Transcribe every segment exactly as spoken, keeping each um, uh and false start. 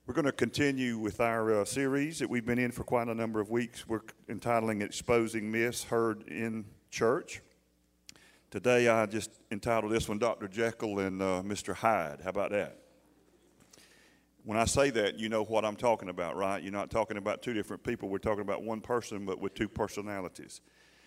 We're going to continue with our uh, series that we've been in for quite a number of weeks. We're entitling Exposing Myths Heard in Church. Today I just entitled this one, Doctor Jekyll and uh, Mister Hyde. How about that? When I say that, you know what I'm talking about, right? You're not talking about two different people. We're talking about one person, but with two personalities.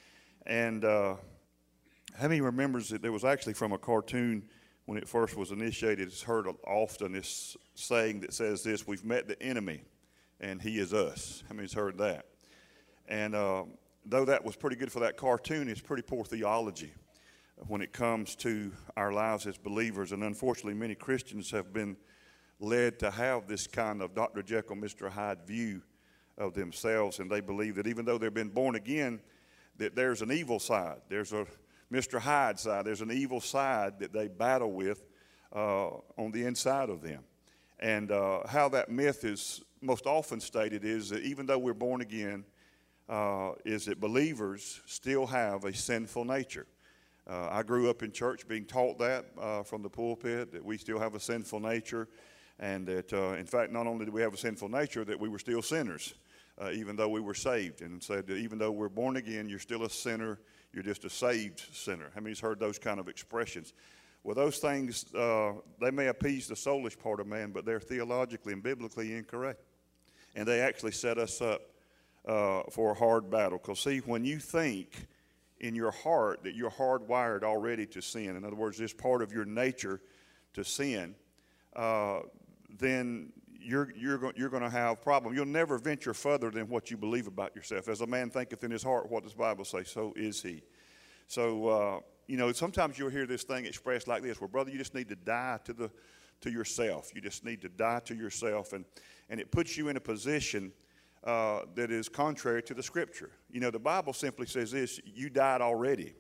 And uh, how many remembers that there was actually from a cartoon when it first was initiated? It's heard often, this saying that says this: we've met the enemy and he is us. How many's heard that? And uh, though that was pretty good for that cartoon, it's pretty poor theology when it comes to our lives as believers. And unfortunately, many Christians have been led to have this kind of Doctor Jekyll, Mister Hyde view of themselves, and they believe that even though they've been born again, that there's an evil side. There's a Mister Hyde side. There's an evil side that they battle with uh, on the inside of them. And uh, how that myth is most often stated is that even though we're born again, uh, is that believers still have a sinful nature. Uh, I grew up in church being taught that uh, from the pulpit, that we still have a sinful nature, and that, uh, in fact, not only do we have a sinful nature, that we were still sinners, uh, even though we were saved. And said that even though we're born again, you're still a sinner. You're just a saved sinner. How many's heard those kind of expressions? Well, those things, uh, they may appease the soulish part of man, but they're theologically and biblically incorrect. And they actually set us up uh, for a hard battle. Because, see, when you think in your heart that you're hardwired already to sin, in other words, this part of your nature to sin, uh, then you're, you're, go, you're going to have problems. You'll never venture further than what you believe about yourself. As a man thinketh in his heart, what does the Bible say? So is he. So, uh, you know, sometimes you'll hear this thing expressed like this: well, brother, you just need to die to the to yourself. You just need to die to yourself. And, and it puts you in a position uh, that is contrary to the Scripture. You know, the Bible simply says this: you died already.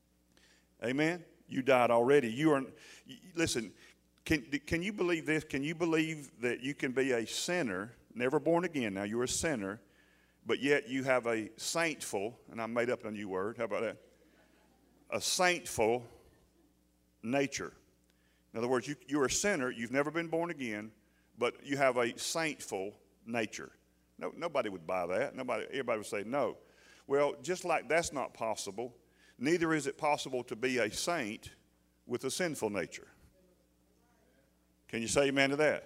Amen? You died already. You are, listen, Can, can you believe this? Can you believe that you can be a sinner, never born again? Now, you're a sinner, but yet you have a saintful, and I made up a new word. How about that? A saintful nature. In other words, you, you're a sinner. You've never been born again, but you have a saintful nature. No, nobody would buy that. Nobody, everybody would say no. Well, just like that's not possible, neither is it possible to be a saint with a sinful nature. Can you say amen to that?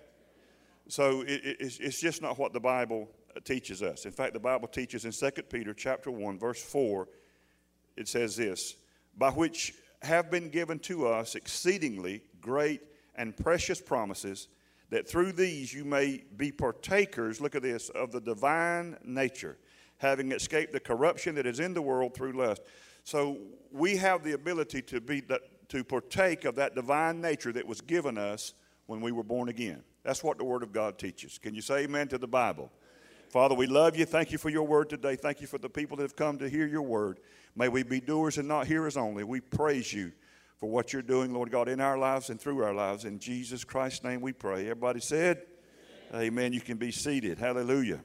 So it, it, it's, it's just not what the Bible teaches us. In fact, the Bible teaches in Second Peter chapter one, verse four, it says this: by which have been given to us exceedingly great and precious promises, that through these you may be partakers, look at this, of the divine nature, having escaped the corruption that is in the world through lust. So we have the ability to be to partake of that divine nature that was given us when we were born again. That's what the Word of God teaches. Can you say amen to the Bible? Father, we love you. Thank you for your word today. Thank you for the people that have come to hear your word. May we be doers and not hearers only. We praise you for what you're doing, Lord God, in our lives and through our lives. In Jesus Christ's name we pray. Everybody said, amen. Amen. You can be seated. Hallelujah.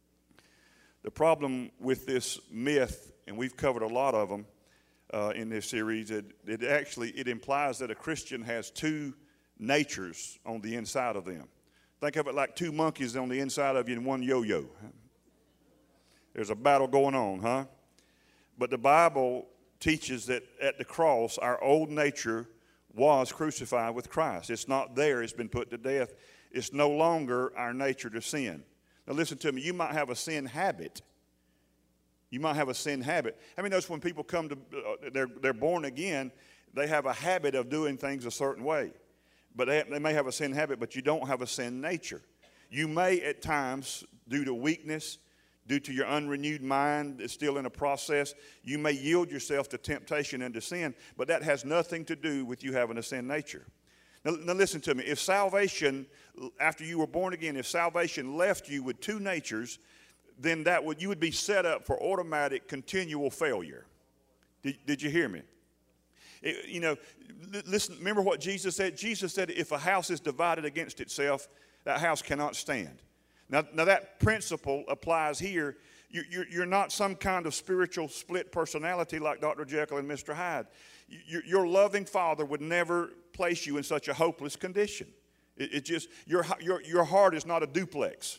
The problem with this myth, and we've covered a lot of them uh, in this series, it, it actually it implies that a Christian has two natures on the inside of them. Think of it like two monkeys on the inside of you and one yo-yo. There's a battle going on, huh? But the Bible teaches that at the cross, our old nature was crucified with Christ. It's not there. It's been put to death. It's no longer our nature to sin. Now listen to me. You might have a sin habit. You might have a sin habit. How many notice when people come to, uh, they're, they're born again, they have a habit of doing things a certain way. But they, they may have a sin habit, but you don't have a sin nature. You may at times, due to weakness, due to your unrenewed mind that's still in a process, you may yield yourself to temptation and to sin, but that has nothing to do with you having a sin nature. Now, now listen to me. If salvation, after you were born again, if salvation left you with two natures, then that would you would be set up for automatic, continual failure. Did, did you hear me? It, you know, listen, remember what Jesus said? Jesus said if a house is divided against itself, that house cannot stand. Now, now that principle applies here. You, you're, you're not some kind of spiritual split personality like Doctor Jekyll and Mister Hyde. You, your loving Father would never place you in such a hopeless condition. It, it just, your, your, your heart is not a duplex.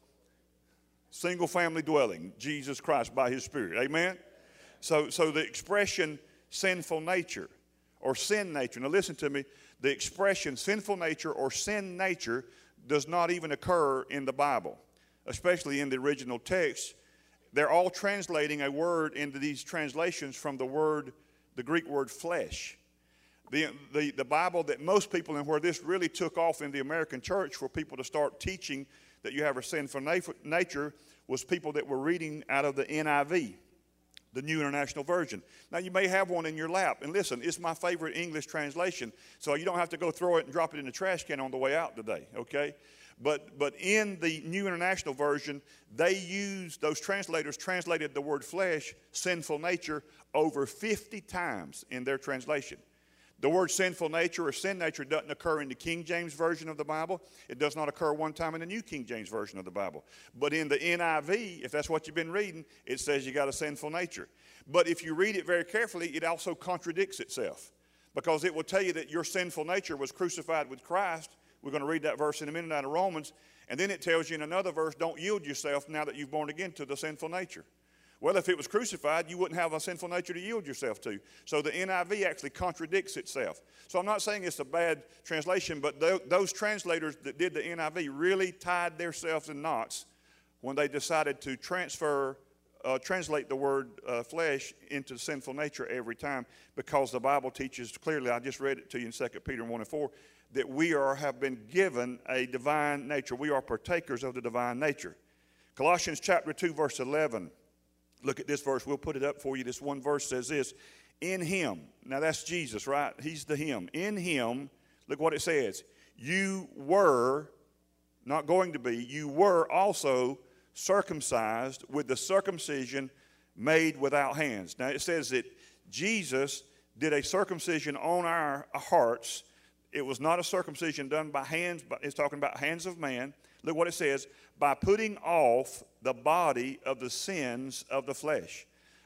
Single family dwelling, Jesus Christ by his Spirit. Amen? So, so the expression sinful nature or sin nature, now listen to me, the expression sinful nature or sin nature does not even occur in the Bible, especially in the original text. They're all translating a word into these translations from the word, the Greek word flesh. The, the, the Bible that most people, and where this really took off in the American church for people to start teaching that you have a sinful nature, was people that were reading out of the N I V, the New International Version. Now, you may have one in your lap. And listen, it's my favorite English translation, so you don't have to go throw it and drop it in the trash can on the way out today, okay? But, but in the New International Version, they used, those translators translated the word flesh, sinful nature, over fifty times in their translation. The word sinful nature or sin nature doesn't occur in the King James Version of the Bible. It does not occur one time in the New King James Version of the Bible. But in the N I V, if that's what you've been reading, it says you got a sinful nature. But if you read it very carefully, it also contradicts itself, because it will tell you that your sinful nature was crucified with Christ. We're going to read that verse in a minute out of Romans. And then it tells you in another verse, don't yield yourself now that you've born again to the sinful nature. Well, if it was crucified, you wouldn't have a sinful nature to yield yourself to. So the N I V actually contradicts itself. So I'm not saying it's a bad translation, but th those translators that did the N I V really tied themselves in knots when they decided to transfer, uh, translate the word uh, flesh into sinful nature every time, because the Bible teaches clearly, I just read it to you in Second Peter one and four, that we are, have been given a divine nature. We are partakers of the divine nature. Colossians chapter two, verse eleven. Look at this verse. We'll put it up for you. This one verse says this. In him. Now that's Jesus, right? He's the him. In him, look what it says. You were, not going to be, you were also circumcised with the circumcision made without hands. Now it says that Jesus did a circumcision on our hearts. It was not a circumcision done by hands, but it's talking about hands of man. Look what it says, by putting off the body of the sins of the flesh.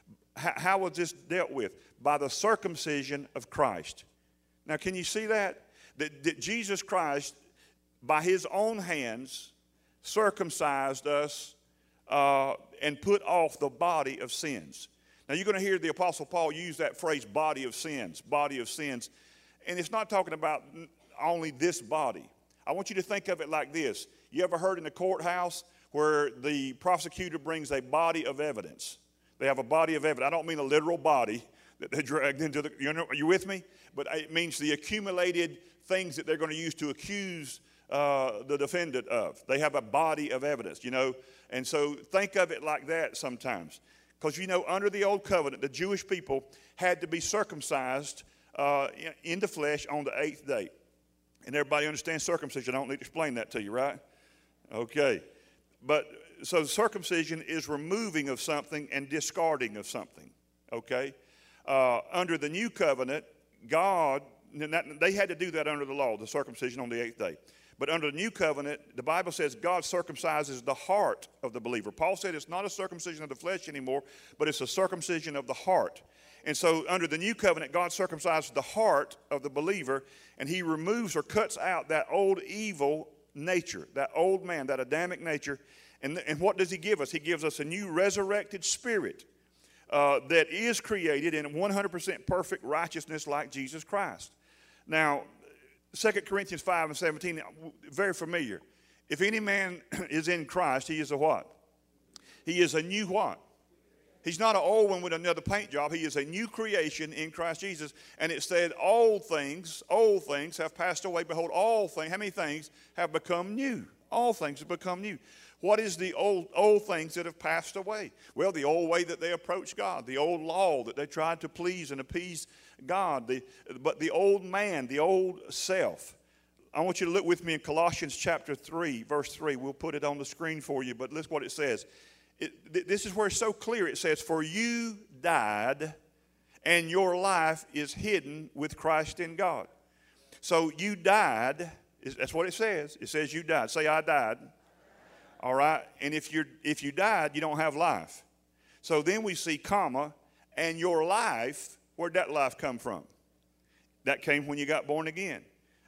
H how was this dealt with? By the circumcision of Christ. Now, can you see that? That, that Jesus Christ, by his own hands, circumcised us uh, and put off the body of sins. Now, you're going to hear the Apostle Paul use that phrase, body of sins, body of sins. And it's not talking about only this body. I want you to think of it like this. You ever heard in the courthouse where the prosecutor brings a body of evidence? They have a body of evidence. I don't mean a literal body that they dragged into the, you know, are you with me? But it means the accumulated things that they're going to use to accuse uh, the defendant of. They have a body of evidence, you know. And so think of it like that sometimes. Because, you know, under the old covenant, the Jewish people had to be circumcised uh, in the flesh on the eighth day. And everybody understands circumcision. I don't need to explain that to you, right? Okay. But so circumcision is removing of something and discarding of something, okay? Uh, under the new covenant, God, they had to do that under the law, the circumcision on the eighth day. But under the new covenant, the Bible says God circumcises the heart of the believer. Paul said it's not a circumcision of the flesh anymore, but it's a circumcision of the heart. And so under the new covenant, God circumcises the heart of the believer, and he removes or cuts out that old evil nature, that old man, that Adamic nature. And, and what does he give us? He gives us a new resurrected spirit uh, that is created in one hundred percent perfect righteousness like Jesus Christ. Now, Second Corinthians five and seventeen, very familiar. If any man is in Christ, he is a what? He is a new what? He's not an old one with another paint job. He is a new creation in Christ Jesus. And it said, old things, old things have passed away. Behold, all things, how many things have become new? All things have become new. What is the old, old things that have passed away? Well, the old way that they approached God, the old law that they tried to please and appease God, the, but the old man, the old self. I want you to look with me in Colossians chapter three, verse three. We'll put it on the screen for you, but listen what it says. It, this is where it's so clear. It says, for you died, and your life is hidden with Christ in God. So you died. That's what it says. It says you died. Say, I died. All right? And if, you're, if you died, you don't have life. So then we see, comma, and your life, where'd that life come from? That came when you got born again.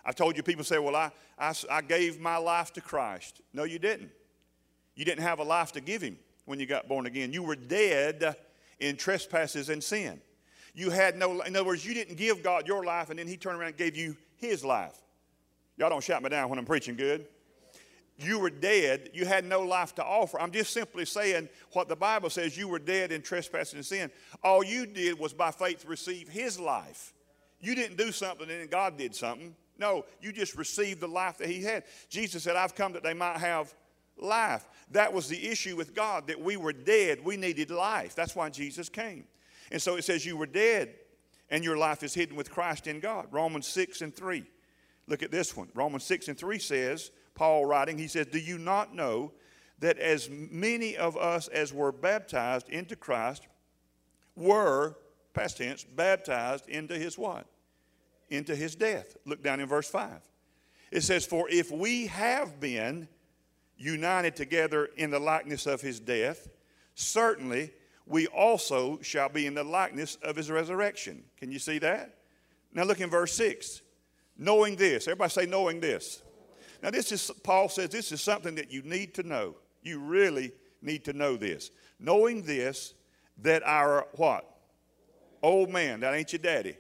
I've told you, people say, well, I, I, I gave my life to Christ. No, you didn't. You didn't have a life to give him when you got born again. You were dead in trespasses and sin. You had no, in other words, you didn't give God your life and then he turned around and gave you his life. Y'all don't shout me down when I'm preaching good. You were dead. You had no life to offer. I'm just simply saying what the Bible says. You were dead in trespass and sin. All you did was by faith receive his life. You didn't do something and then God did something. No, you just received the life that he had. Jesus said, I've come that they might have life. That was the issue with God, that we were dead. We needed life. That's why Jesus came. And so it says you were dead and your life is hidden with Christ in God. Romans six and three. Look at this one. Romans six and three says, Paul writing, he says, do you not know that as many of us as were baptized into Christ were, past tense, baptized into his what? Into his death. Look down in verse five. It says, for if we have been united together in the likeness of his death, certainly we also shall be in the likeness of his resurrection. Can you see that? Now look in verse six. Knowing this. Everybody say knowing this. Now this is, Paul says this is something that you need to know. You really need to know this. Knowing this, that our what? Old man. That ain't your daddy.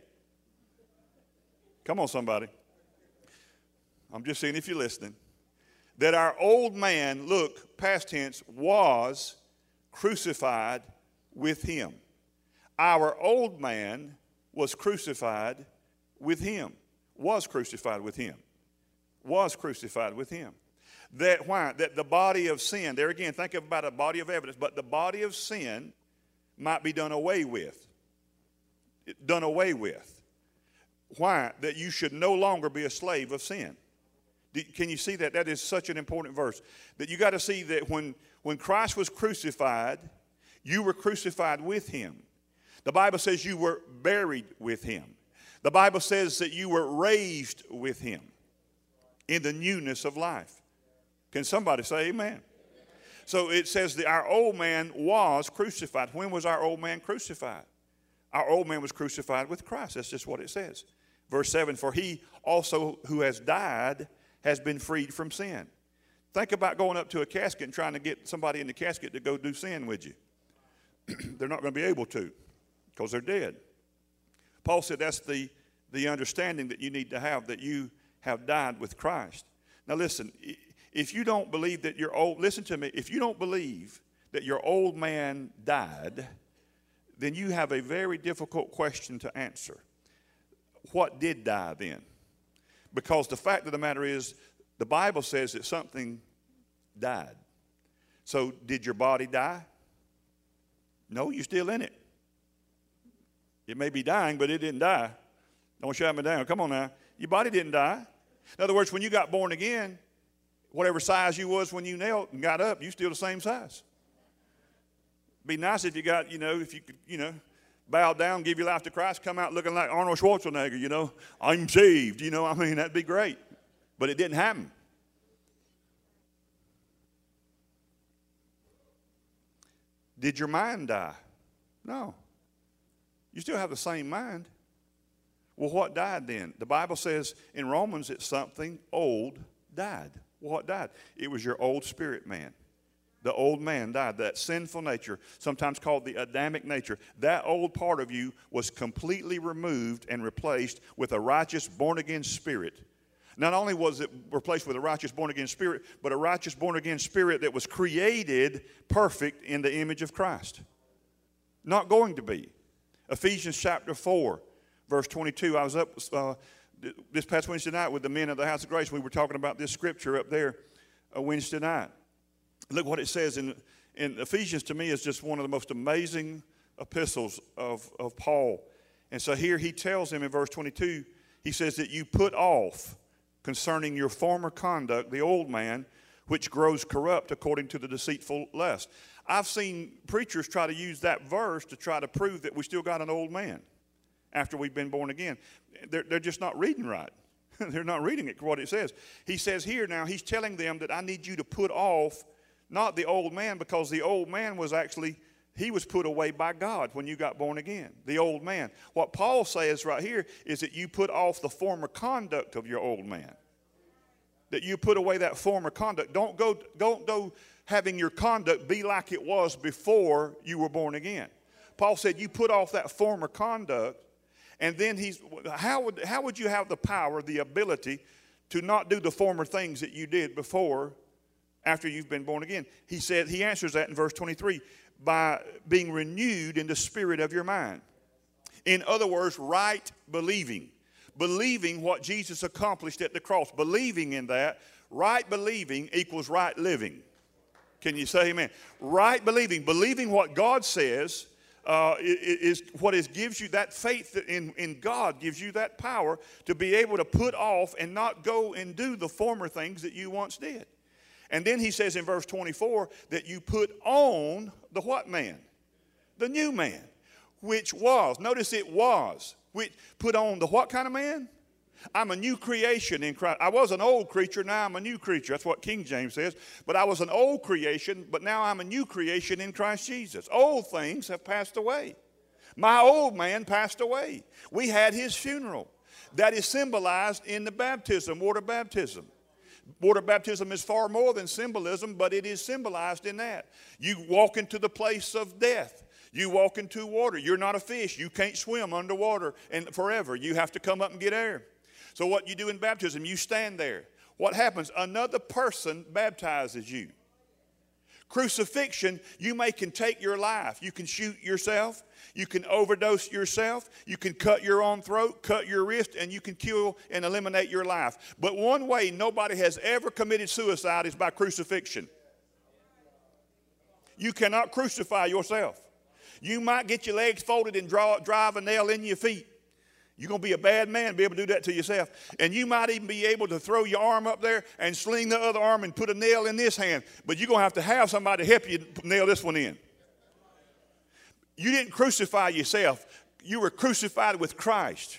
Come on, somebody. I'm just seeing if you're listening. That our old man, look, past tense, was crucified with him. Our old man was crucified with him. Was crucified with him. Was crucified with him. That why? That the body of sin, there again, think about a body of evidence, but the body of sin might be done away with. Done away with. Why? That you should no longer be a slave of sin. Can you see that? That is such an important verse. That you got to see that when, when Christ was crucified, you were crucified with him. The Bible says you were buried with him. The Bible says that you were raised with him in the newness of life. Can somebody say amen? So it says that our old man was crucified. When was our old man crucified? Our old man was crucified with Christ. That's just what it says. Verse seven, for he also who has died has been freed from sin. Think about going up to a casket and trying to get somebody in the casket to go do sin with you. They're not going to be able to because they're dead. Paul said that's the, the understanding that you need to have, that you have died with Christ. Now listen, if you don't believe that your old, listen to me, if you don't believe that your old man died, then you have a very difficult question to answer. What did die then? Because the fact of the matter is, the Bible says that something died. So did your body die? No, you're still in it. It may be dying, but it didn't die. Don't shut me down. Come on now. Your body didn't die. In other words, when you got born again, whatever size you was when you knelt and got up, you still the same size. Be nice if you got, you know, if you could, you know, bow down, give your life to Christ, come out looking like Arnold Schwarzenegger, you know, I'm saved, you know, I mean, that'd be great. But it didn't happen. Did your mind die? No. You still have the same mind. Well, what died then? The Bible says in Romans that something old died. Well, what died? It was your old spirit man. The old man died. That sinful nature, sometimes called the Adamic nature, that old part of you was completely removed and replaced with a righteous born-again spirit. Not only was it replaced with a righteous born-again spirit, but a righteous born-again spirit that was created perfect in the image of Christ. Not going to be. Ephesians chapter four, verse twenty-two. I was up uh, this past Wednesday night with the men of the House of Grace. We were talking about this scripture up there uh, Wednesday night. Look what it says in, in Ephesians. To me, is just one of the most amazing epistles of, of Paul. And so here he tells him in verse twenty-two, he says that you put off concerning your former conduct the old man, which grows corrupt according to the deceitful lust. I've seen preachers try to use that verse to try to prove that we still got an old man after we've been born again. They're, they're just not reading right. They're not reading it what it says. He says here now, he's telling them that I need you to put off not the old man, because the old man was actually He was put away by God when you got born again, the old man. What Paul says right here is that you put off the former conduct of your old man. That you put away that former conduct. Don't go, don't go having your conduct be like it was before you were born again. Paul said you put off that former conduct, and then he's, how would, how would you have the power, the ability to not do the former things that you did before, after you've been born again? He said, he answers that in verse twenty-three. By being renewed in the spirit of your mind. In other words, right believing. Believing what Jesus accomplished at the cross. Believing in that. Right believing equals right living. Can you say amen? Right believing. Believing what God says uh, is what is, gives you that faith in, in God, gives you that power to be able to put off and not go and do the former things that you once did. And then he says in verse twenty-four that you put on the what man? The new man, which was, notice it was, which put on the what kind of man? I'm a new creation in Christ. I was an old creature, now I'm a new creature. That's what King James says. But I was an old creation, but now I'm a new creation in Christ Jesus. Old things have passed away. My old man passed away. We had his funeral. That is symbolized in the baptism, water baptism. Water baptism is far more than symbolism, but it is symbolized in that. You walk into the place of death. You walk into water. You're not a fish. You can't swim underwater and forever. You have to come up and get air. So what you do in baptism, you stand there. What happens? Another person baptizes you. Crucifixion, you may can take your life. You can shoot yourself. You can overdose yourself. You can cut your own throat, cut your wrist, and you can kill and eliminate your life. But one way nobody has ever committed suicide is by crucifixion. You cannot crucify yourself. You might get your legs folded and draw, drive a nail in your feet. You're going to be a bad man to be able to do that to yourself. And you might even be able to throw your arm up there and sling the other arm and put a nail in this hand. But you're going to have to have somebody help you nail this one in. You didn't crucify yourself. You were crucified with Christ.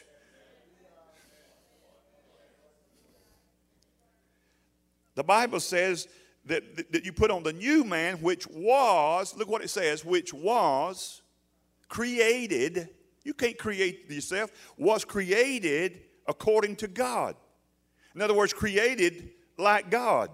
The Bible says that, that you put on the new man, which was, look what it says, which was created. You can't create yourself. Was created according to God. In other words, created like God.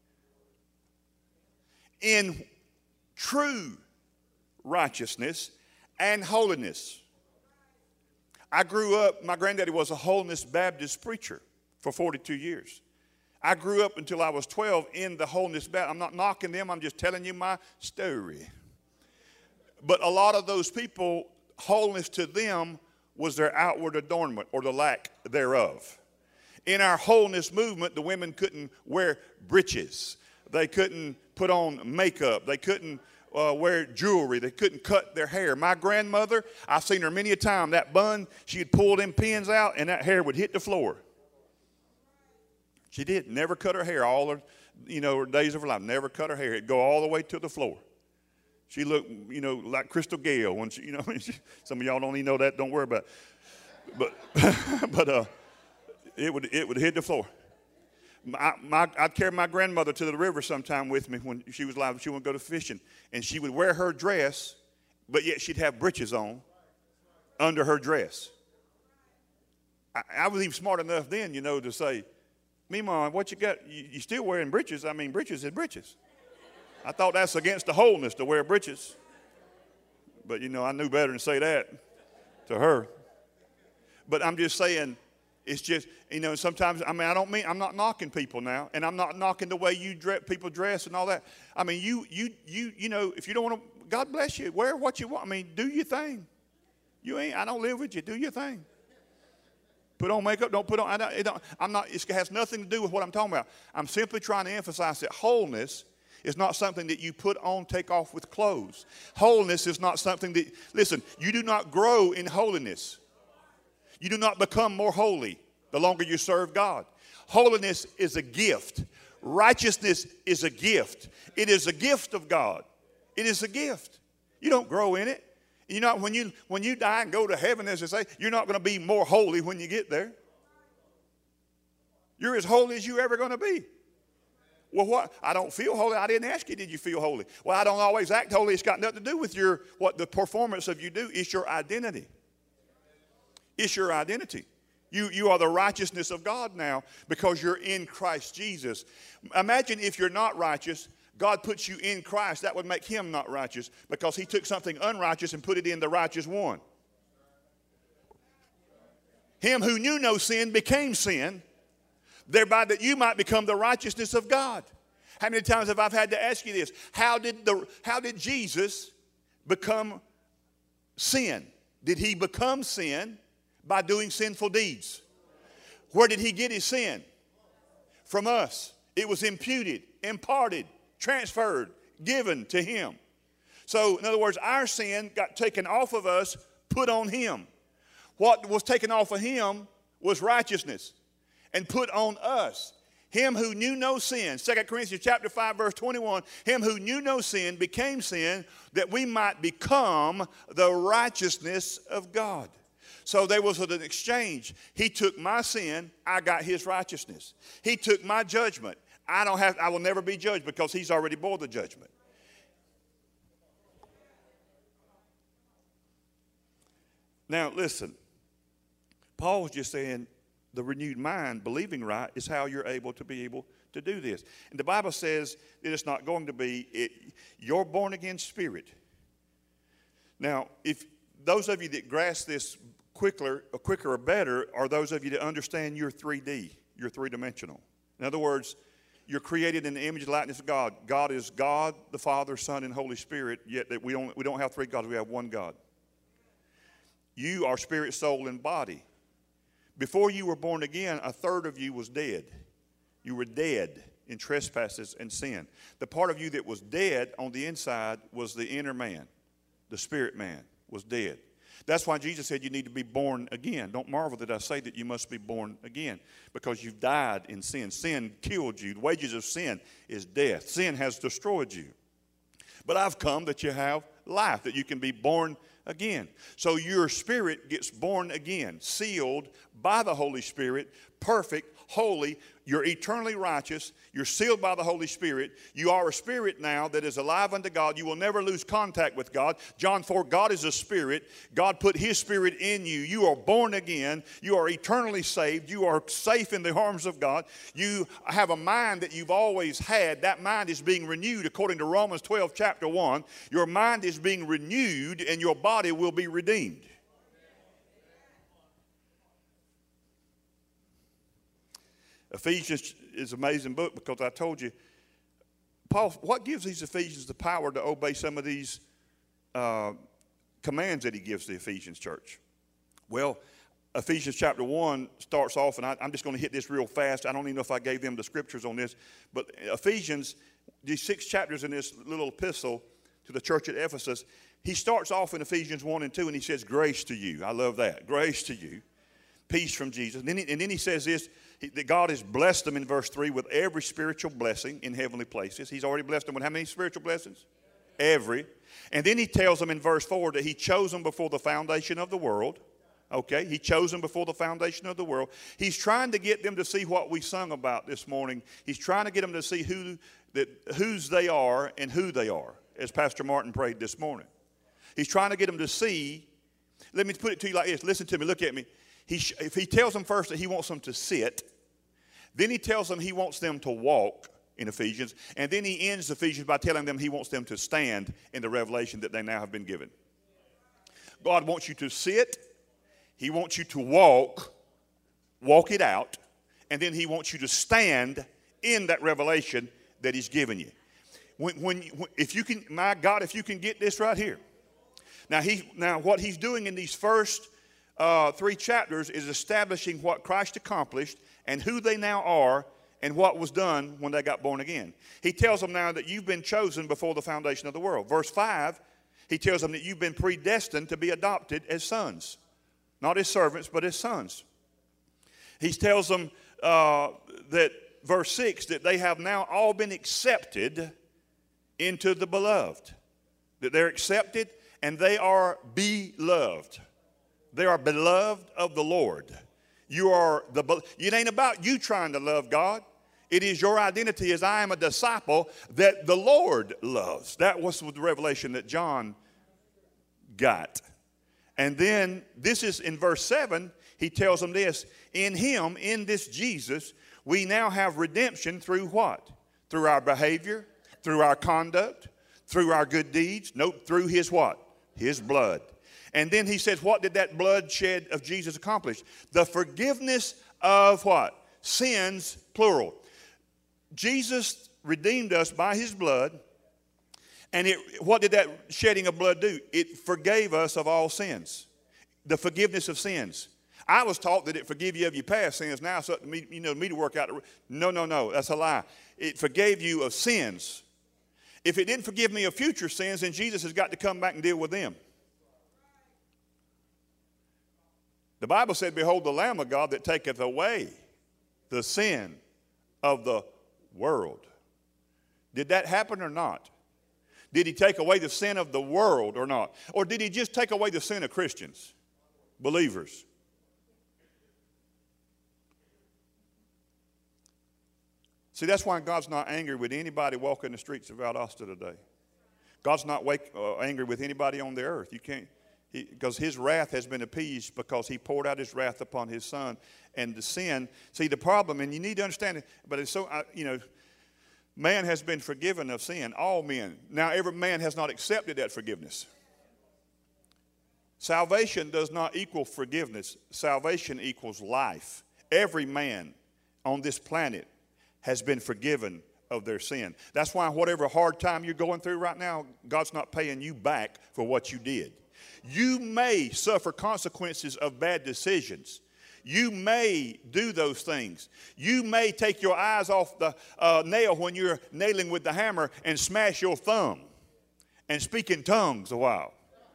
In true righteousness and holiness. I grew up, my granddaddy was a Holiness Baptist preacher for forty-two years. I grew up until I was twelve in the Holiness Baptist. I'm not knocking them, I'm just telling you my story. But a lot of those people, holiness to them was their outward adornment or the lack thereof. In our holiness movement, the women couldn't wear breeches. They couldn't put on makeup. They couldn't uh, wear jewelry. They couldn't cut their hair. My grandmother, I've seen her many a time. That bun, she'd pull them pins out and that hair would hit the floor. She did. Never cut her hair all her, you know, her days of her life. Never cut her hair. It'd go all the way to the floor. She looked, you know, like Crystal Gale. When she, you know, some of y'all don't even know that. Don't worry about it. But, but uh, it would it would hit the floor. My, my, I'd carry my grandmother to the river sometime with me when she was alive. She would go to fishing, and she would wear her dress, but yet she'd have breeches on under her dress. I, I was even smart enough then, you know, to say, "Me, Mom, what you got? You, you still wearing breeches? I mean, breeches is breeches." I thought that's against the holiness to wear breeches. But, you know, I knew better than say that to her. But I'm just saying, it's just, you know, sometimes, I mean, I don't mean, I'm not knocking people now. And I'm not knocking the way you dress, people dress and all that. I mean, you, you, you, you know, if you don't want to, God bless you. Wear what you want. I mean, do your thing. You ain't, I don't live with you. Do your thing. Put on makeup, don't put on, I don't, it don't, I'm not, it has nothing to do with what I'm talking about. I'm simply trying to emphasize that wholeness is not something that you put on, take off with clothes. Holiness is not something that, listen, you do not grow in holiness. You do not become more holy the longer you serve God. Holiness is a gift. Righteousness is a gift. It is a gift of God. It is a gift. You don't grow in it. You know, when you, when you die and go to heaven, as they say, you're not going to be more holy when you get there. You're as holy as you're ever going to be. Well, what? I don't feel holy. I didn't ask you, did you feel holy? Well, I don't always act holy. It's got nothing to do with your what the performance of you do. It's your identity. It's your identity. You, you are the righteousness of God now because you're in Christ Jesus. Imagine if you're not righteous, God puts you in Christ. That would make him not righteous because he took something unrighteous and put it in the righteous one. Him who knew no sin became sin, thereby that you might become the righteousness of God. How many times have I had to ask you this? How did, the, how did Jesus become sin? Did he become sin by doing sinful deeds? Where did he get his sin? From us. It was imputed, imparted, transferred, given to him. So, in other words, our sin got taken off of us, put on him. What was taken off of him was righteousness and put on us. Him who knew no sin, Second Corinthians chapter five, verse twenty-one, him who knew no sin became sin that we might become the righteousness of God. So there was an exchange. He took my sin, I got his righteousness. He took my judgment. I don't have, I will never be judged because he's already bore the judgment. Now listen, Paul's just saying the renewed mind, believing right, is how you're able to be able to do this. And the Bible says that it's not going to be, it, your born again spirit. Now, if those of you that grasp this quicker, quicker or better are those of you that understand you're three D, you're three-dimensional. In other words, you're created in the image and likeness of God. God is God, the Father, Son, and Holy Spirit, yet that we don't, we don't have three gods, we have one God. You are spirit, soul, and body. Before you were born again, a third of you was dead. You were dead in trespasses and sin. The part of you that was dead on the inside was the inner man. The spirit man was dead. That's why Jesus said you need to be born again. Don't marvel that I say that you must be born again, because you've died in sin. Sin killed you. The wages of sin is death. Sin has destroyed you. But I've come that you have life, that you can be born again. So your spirit gets born again, sealed by the Holy Spirit, perfect, holy. You're eternally righteous. You're sealed by the Holy Spirit. You are a spirit now that is alive unto God. You will never lose contact with God. John four, God is a spirit. God put his spirit in you. You are born again. You are eternally saved. You are safe in the arms of God. You have a mind that you've always had. That mind is being renewed according to Romans twelve, chapter one. Your mind is being renewed and your body will be redeemed. Ephesians is an amazing book because I told you, Paul, what gives these Ephesians the power to obey some of these uh, commands that he gives the Ephesians church? Well, Ephesians chapter one starts off, and I, I'm just going to hit this real fast. I don't even know if I gave them the scriptures on this, but Ephesians, these six chapters in this little epistle to the church at Ephesus, he starts off in Ephesians one and two, and he says, grace to you. I love that. Grace to you. Peace from Jesus. And then, he, and then he says this, he, that God has blessed them in verse three with every spiritual blessing in heavenly places. He's already blessed them with how many spiritual blessings? Every. And then he tells them in verse four that he chose them before the foundation of the world. Okay, he chose them before the foundation of the world. He's trying to get them to see what we sung about this morning. He's trying to get them to see who that whose they are and who they are, as Pastor Martin prayed this morning. He's trying to get them to see. Let me put it to you like this. Listen to me. Look at me. He, if he tells them first that he wants them to sit, then he tells them he wants them to walk in Ephesians, and then he ends Ephesians by telling them he wants them to stand in the revelation that they now have been given. God wants you to sit, he wants you to walk, walk it out, and then he wants you to stand in that revelation that he's given you. When, when, when if you can, my God, if you can get this right here. Now, he, now what he's doing in these first Uh, three chapters is establishing what Christ accomplished and who they now are and what was done when they got born again. He tells them now that you've been chosen before the foundation of the world. Verse five, he tells them that you've been predestined to be adopted as sons. Not as servants, but as sons. He tells them uh, that, verse six, that they have now all been accepted into the beloved. That they're accepted and they are beloved. They are beloved of the Lord. You are the. It ain't about you trying to love God. It is your identity as I am a disciple that the Lord loves. That was the revelation that John got. And then this is in verse seven, he tells them this. In him, in this Jesus, we now have redemption through what? Through our behavior, through our conduct, through our good deeds. Note, through his what? His blood. And then he says, what did that bloodshed of Jesus accomplish? The forgiveness of what? Sins, plural. Jesus redeemed us by his blood. And it, what did that shedding of blood do? It forgave us of all sins. The forgiveness of sins. I was taught that it forgive you of your past sins. Now it's up to me, you know, me to work out. No, no, no. That's a lie. It forgave you of sins. If it didn't forgive me of future sins, then Jesus has got to come back and deal with them. The Bible said, behold the Lamb of God that taketh away the sin of the world. Did that happen or not? Did he take away the sin of the world or not? Or did he just take away the sin of Christians, believers? See, that's why God's not angry with anybody walking the streets of Valdosta today. God's not wake, uh, angry with anybody on the earth. You can't, because his wrath has been appeased because he poured out his wrath upon his son. And the sin, see the problem, and you need to understand it, but it's so, uh, you know, man has been forgiven of sin, all men. Now, every man has not accepted that forgiveness. Salvation does not equal forgiveness. Salvation equals life. Every man on this planet has been forgiven of their sin. That's why whatever hard time you're going through right now, God's not paying you back for what you did. You may suffer consequences of bad decisions. You may do those things. You may take your eyes off the uh, nail when you're nailing with the hammer and smash your thumb and speak in tongues a while.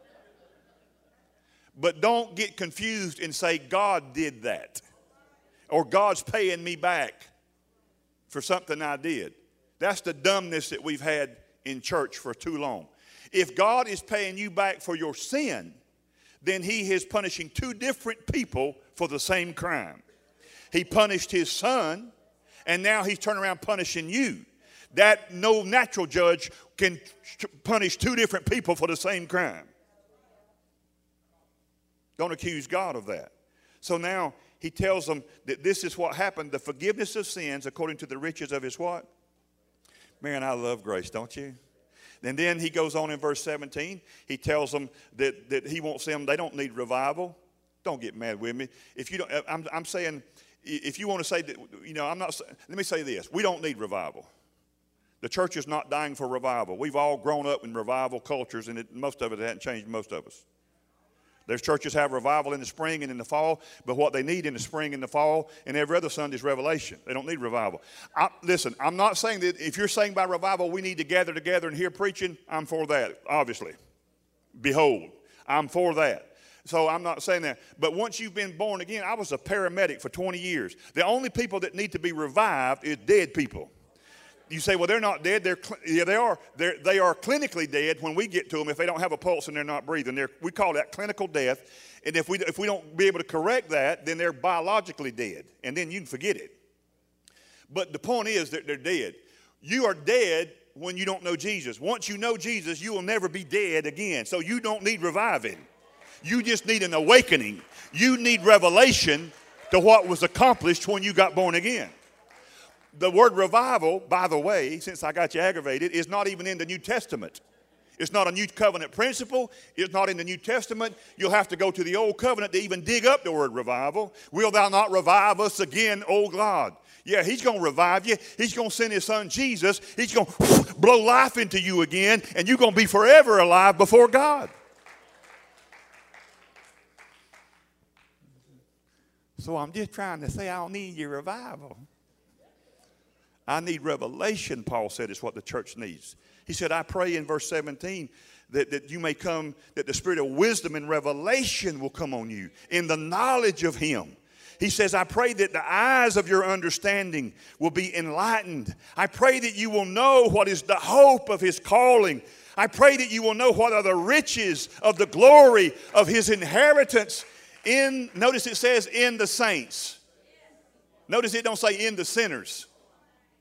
But don't get confused and say, God did that. Or God's paying me back for something I did. That's the dumbness that we've had in church for too long. If God is paying you back for your sin, then he is punishing two different people for the same crime. He punished his son, and now he's turning around punishing you. That no natural judge can punish two different people for the same crime. Don't accuse God of that. So now he tells them that this is what happened, the forgiveness of sins according to the riches of his what? Man, I love grace, don't you? And then he goes on in verse seventeen. He tells them that, that he wants them, they don't need revival. Don't get mad with me. If you don't, I'm, I'm saying, if you want to say that, you know, I'm not, let me say this. We don't need revival. The church is not dying for revival. We've all grown up in revival cultures, and it, most of it hasn't changed most of us. There's churches have revival in the spring and in the fall, but what they need in the spring and the fall and every other Sunday is revelation. They don't need revival. I, listen, I'm not saying that if you're saying by revival we need to gather together and hear preaching, I'm for that, obviously. Behold, I'm for that. So I'm not saying that. But once you've been born again, I was a paramedic for twenty years. The only people that need to be revived is dead people. You say, well, they're not dead. They're, yeah, they are. They're, they are clinically dead when we get to them if they don't have a pulse and they're not breathing. They're, we call that clinical death. And if we, if we don't be able to correct that, then they're biologically dead. And then you can forget it. But the point is that they're dead. You are dead when you don't know Jesus. Once you know Jesus, you will never be dead again. So you don't need reviving. You just need an awakening. You need revelation to what was accomplished when you got born again. The word revival, by the way, since I got you aggravated, is not even in the New Testament. It's not a New Covenant principle. It's not in the New Testament. You'll have to go to the Old Covenant to even dig up the word revival. Will thou not revive us again, O God? Yeah, he's going to revive you. He's going to send his son Jesus. He's going to blow life into you again, and you're going to be forever alive before God. So I'm just trying to say I don't need your revival. I need revelation, Paul said, is what the church needs. He said, I pray in verse seventeen that, that you may come, that the spirit of wisdom and revelation will come on you in the knowledge of him. He says, I pray that the eyes of your understanding will be enlightened. I pray that you will know what is the hope of his calling. I pray that you will know what are the riches of the glory of his inheritance in, notice it says, in the saints. Notice it don't say in the sinners.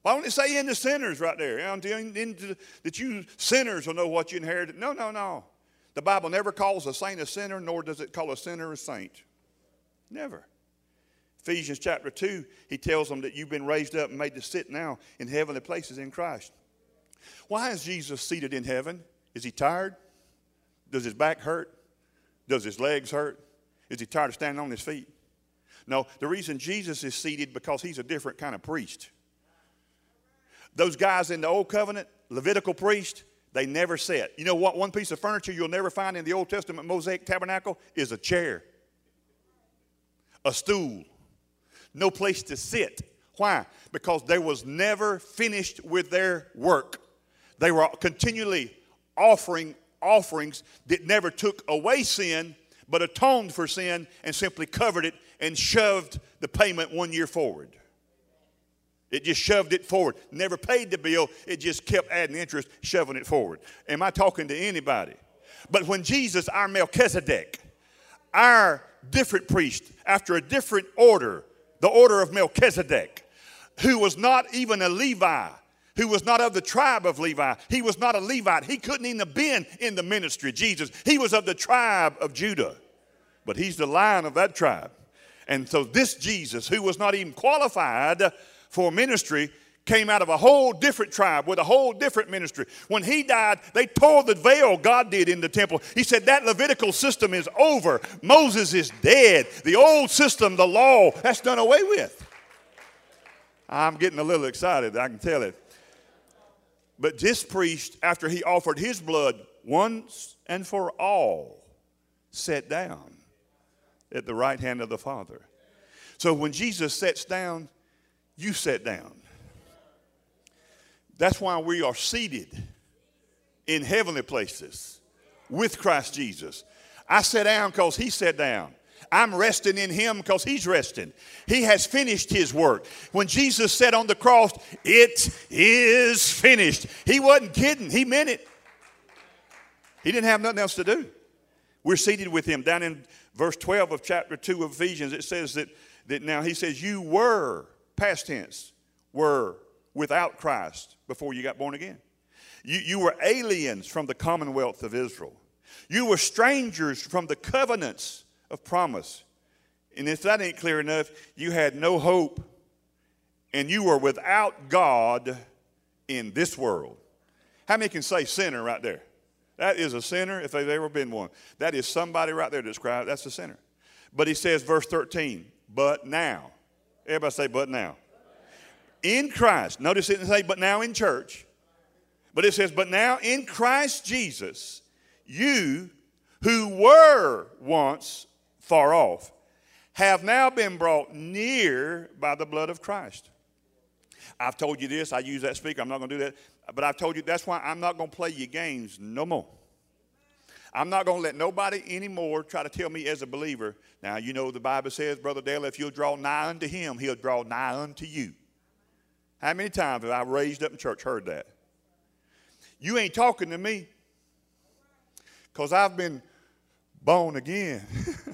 Why don't it say in the sinners right there? You know, in, in, in, that you sinners will know what you inherited. No, no, no. The Bible never calls a saint a sinner, nor does it call a sinner a saint. Never. Ephesians chapter two, he tells them that you've been raised up and made to sit now in heavenly places in Christ. Why is Jesus seated in heaven? Is he tired? Does his back hurt? Does his legs hurt? Is he tired of standing on his feet? No, the reason Jesus is seated because he's a different kind of priest. Those guys in the Old Covenant, Levitical priest, they never sat. You know what? One piece of furniture you'll never find in the Old Testament Mosaic tabernacle is a chair, a stool, no place to sit. Why? Because they was never finished with their work. They were continually offering offerings that never took away sin, but atoned for sin and simply covered it and shoved the payment one year forward. It just shoved it forward. Never paid the bill. It just kept adding interest, shoving it forward. Am I talking to anybody? But when Jesus, our Melchizedek, our different priest, after a different order, the order of Melchizedek, who was not even a Levi, who was not of the tribe of Levi. He was not a Levite. He couldn't even have been in the ministry, Jesus. He was of the tribe of Judah. But he's the lion of that tribe. And so this Jesus, who was not even qualified for ministry, came out of a whole different tribe with a whole different ministry. When he died, they tore the veil, God did, in the temple. He said that Levitical system is over. Moses is dead. The old system, the law, that's done away with. I'm getting a little excited, I can tell it. But this priest, after he offered his blood once and for all, sat down at the right hand of the Father. So when Jesus sits down, you sit down. That's why we are seated in heavenly places with Christ Jesus. I sat down because he sat down. I'm resting in him because he's resting. He has finished his work. When Jesus said on the cross, it is finished, he wasn't kidding. He meant it. He didn't have nothing else to do. We're seated with him. Down in verse twelve of chapter two of Ephesians, it says that, that now he says, you were, past tense, were without Christ before you got born again. You, you were aliens from the commonwealth of Israel. You were strangers from the covenants of promise. And if that ain't clear enough, you had no hope and you were without God in this world. How many can say sinner right there? That is a sinner if there's ever been one. That is somebody right there described. That's a sinner. But he says, verse thirteen, but now. Everybody say, but now. In Christ. Notice it didn't say, but now in church. But it says, but now in Christ Jesus, you who were once far off have now been brought near by the blood of Christ. I've told you this. I use that speaker. I'm not going to do that. But I've told you that's why I'm not going to play your games no more. I'm not going to let nobody anymore try to tell me as a believer. Now, you know the Bible says, Brother Dale, if you'll draw nigh unto him, he'll draw nigh unto you. How many times have I raised up in church heard that? You ain't talking to me because I've been born again.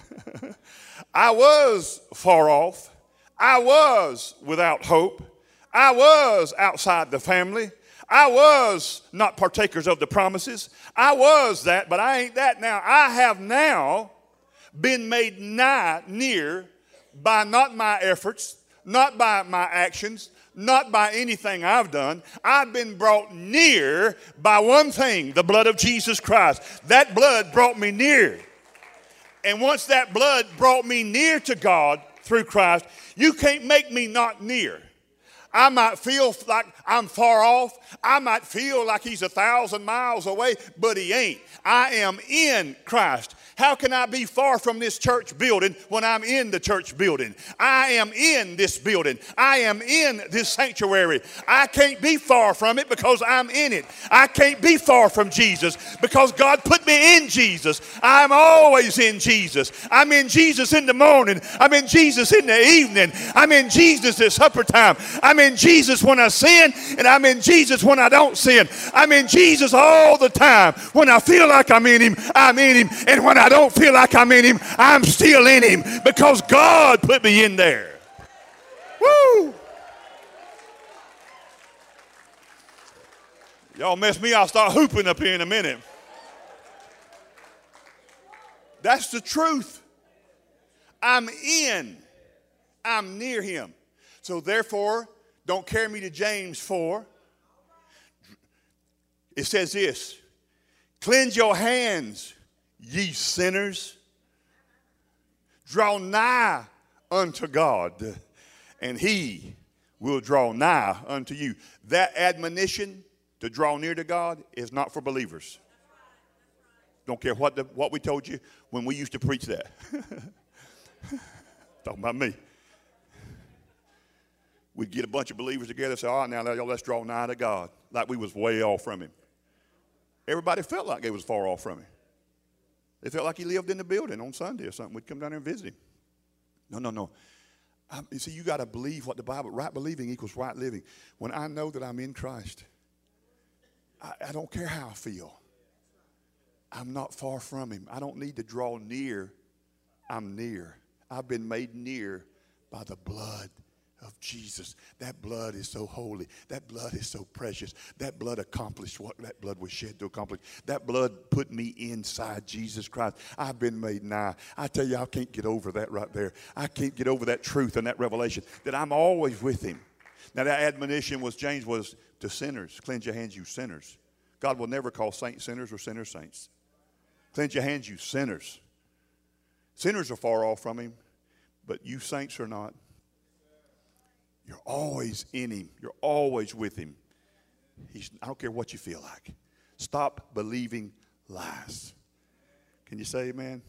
I was far off. I was without hope. I was outside the family. I was not partakers of the promises. I was that, but I ain't that now. I have now been made nigh, near, by not my efforts, not by my actions, not by anything I've done. I've been brought near by one thing, the blood of Jesus Christ. That blood brought me near. And once that blood brought me near to God through Christ, you can't make me not near. I might feel like I'm far off. I might feel like he's a thousand miles away, but he ain't. I am in Christ. How can I be far from this church building when I'm in the church building? I am in this building. I am in this sanctuary. I can't be far from it because I'm in it. I can't be far from Jesus because God put me in Jesus. I'm always in Jesus. I'm in Jesus in the morning. I'm in Jesus in the evening. I'm in Jesus at supper time. I'm in Jesus when I sin, and I'm in Jesus when I don't sin. I'm in Jesus all the time. When I feel like I'm in him, I'm in him. And when I don't feel like I'm in him, I'm still in him because God put me in there. Woo! Y'all mess me, I'll start hooping up here in a minute. That's the truth. I'm in. I'm near him. So therefore, don't carry me to James four. It says this, cleanse your hands, ye sinners. Draw nigh unto God, and he will draw nigh unto you. That admonition to draw near to God is not for believers. Don't care what, the, what we told you when we used to preach that. Talking about me. We'd get a bunch of believers together and say, all right, now y'all, let's draw nigh to God. Like we was way off from him. Everybody felt like they was far off from him. They felt like he lived in the building on Sunday or something. We'd come down there and visit him. No, no, no. I, you see, you got to believe what the Bible, right believing equals right living. When I know that I'm in Christ, I, I don't care how I feel. I'm not far from him. I don't need to draw near. I'm near. I've been made near by the blood of Jesus. That blood is so holy. That blood is so precious. That blood accomplished what that blood was shed to accomplish. That blood put me inside Jesus Christ. I've been made nigh. I tell you, I can't get over that right there. I can't get over that truth and that revelation that I'm always with him. Now that admonition was, James was to sinners. Cleanse your hands, you sinners. God will never call saints sinners or sinners saints. Cleanse your hands, you sinners. Sinners are far off from him, but you saints are not. You're always in him. You're always with him. He's, I don't care what you feel like. Stop believing lies. Can you say amen?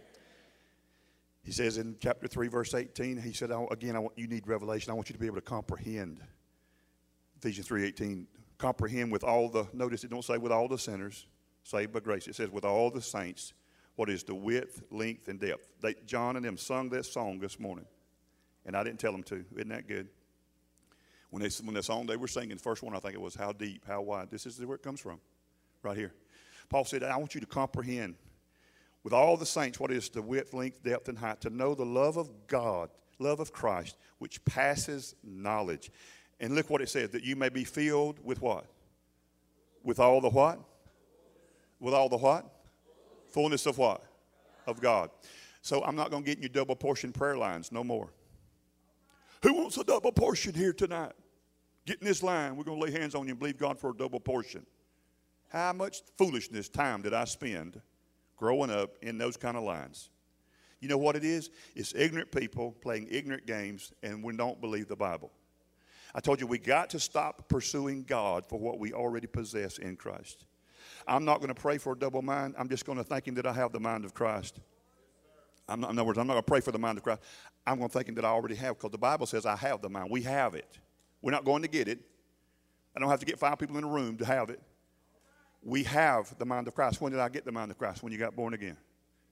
He says in chapter three, verse eighteen, he said, again, I want, you need revelation. I want you to be able to comprehend. Ephesians three eighteen, comprehend with all the, notice it don't say with all the sinners, saved by grace. It says with all the saints, what is the width, length, and depth. They, John and them sung that song this morning, and I didn't tell them to. Isn't that good? When, they, when the song they were singing, the first one I think it was, how deep, how wide. This is where it comes from, right here. Paul said, I want you to comprehend with all the saints what is the width, length, depth, and height, to know the love of God, love of Christ, which passes knowledge. And look what it says, that you may be filled with what? With all the what? With all the what? Fullness of what? Of God. So I'm not going to get in your double portion prayer lines no more. Who wants a double portion here tonight? Get in this line. We're going to lay hands on you and believe God for a double portion. How much foolishness time did I spend growing up in those kind of lines? You know what it is? It's ignorant people playing ignorant games, and we don't believe the Bible. I told you we got to stop pursuing God for what we already possess in Christ. I'm not going to pray for a double mind. I'm just going to thank him that I have the mind of Christ. I'm not, in other words, I'm not going to pray for the mind of Christ. I'm going to thank him that I already have, because the Bible says I have the mind. We have it. We're not going to get it. I don't have to get five people in a room to have it. We have the mind of Christ. When did I get the mind of Christ? When you got born again.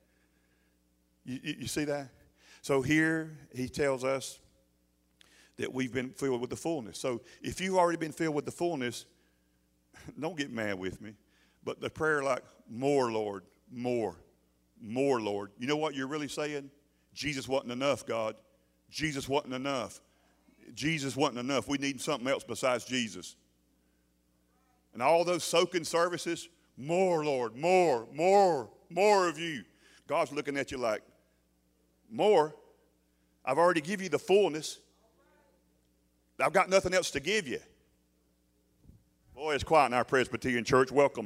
You, you, you see that? So here he tells us that we've been filled with the fullness. So if you've already been filled with the fullness, don't get mad with me. But the prayer like, more, Lord, more, more, Lord. You know what you're really saying? Jesus wasn't enough, God. Jesus wasn't enough. Jesus wasn't enough. We need something else besides Jesus. And all those soaking services, more, Lord, more, more, more of you. God's looking at you like, more? I've already given you the fullness. I've got nothing else to give you. Boy, it's quiet in our Presbyterian church. Welcome.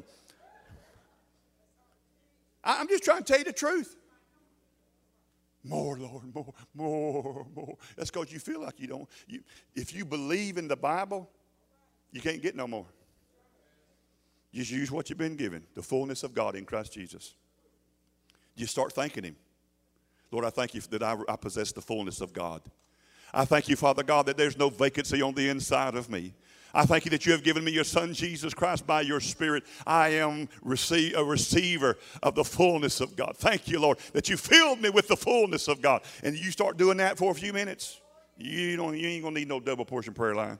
I'm just trying to tell you the truth. More, Lord, more, more, more. That's because you feel like you don't. You, if you believe in the Bible, you can't get no more. Just use what you've been given, the fullness of God in Christ Jesus. You start thanking him. Lord, I thank you that I, I possess the fullness of God. I thank you, Father God, that there's no vacancy on the inside of me. I thank you that you have given me your Son, Jesus Christ, by your Spirit. I am receive, a receiver of the fullness of God. Thank you, Lord, that you filled me with the fullness of God. And you start doing that for a few minutes, you, don't, you ain't going to need no double portion prayer line.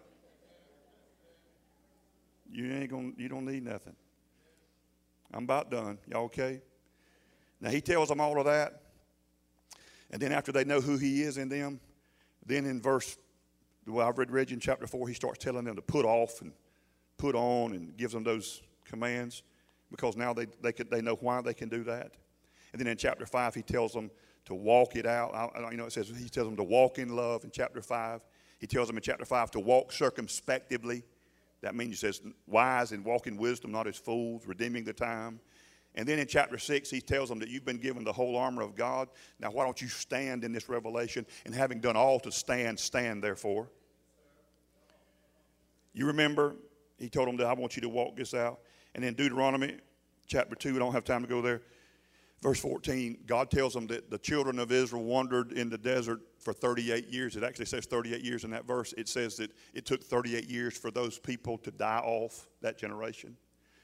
You ain't going. You don't need nothing. I'm about done. Y'all okay? Now, he tells them all of that. And then after they know who he is in them, then in verse, well, I've read, read in chapter four, he starts telling them to put off and put on and gives them those commands because now they, they, could, they know why they can do that. And then in chapter five, he tells them to walk it out. I, you know, it says he tells them to walk in love in chapter five. He tells them in chapter five to walk circumspectively. That means he says wise and walk in wisdom, not as fools, redeeming the time. And then in chapter six, he tells them that you've been given the whole armor of God. Now, why don't you stand in this revelation? And having done all to stand, stand therefore. You remember, he told them that I want you to walk this out. And in Deuteronomy chapter two, we don't have time to go there. Verse fourteen, God tells them that the children of Israel wandered in the desert for thirty-eight years. It actually says thirty-eight years in that verse. It says that it took thirty-eight years for those people to die off, that generation,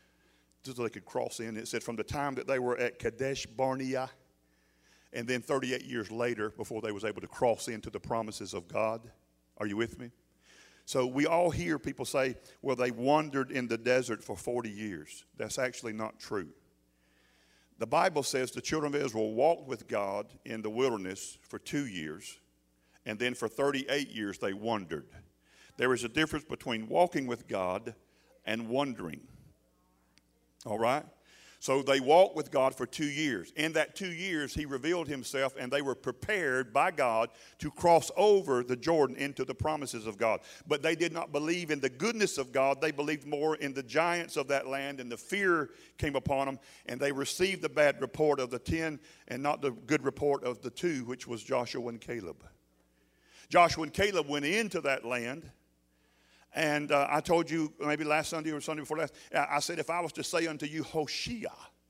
so they could cross in. It said from the time that they were at Kadesh Barnea, and then thirty-eight years later before they was able to cross into the promises of God. Are you with me? So we all hear people say, well, they wandered in the desert for forty years. That's actually not true. The Bible says the children of Israel walked with God in the wilderness for two years, and then for thirty-eight years they wandered. There is a difference between walking with God and wandering. All right? So they walked with God for two years. In that two years, he revealed himself, and they were prepared by God to cross over the Jordan into the promises of God. But they did not believe in the goodness of God. They believed more in the giants of that land, and the fear came upon them, and they received the bad report of the ten and not the good report of the two, which was Joshua and Caleb. Joshua and Caleb went into that land. And uh, I told you maybe last Sunday or Sunday before last, I said, if I was to say unto you, Hoshea,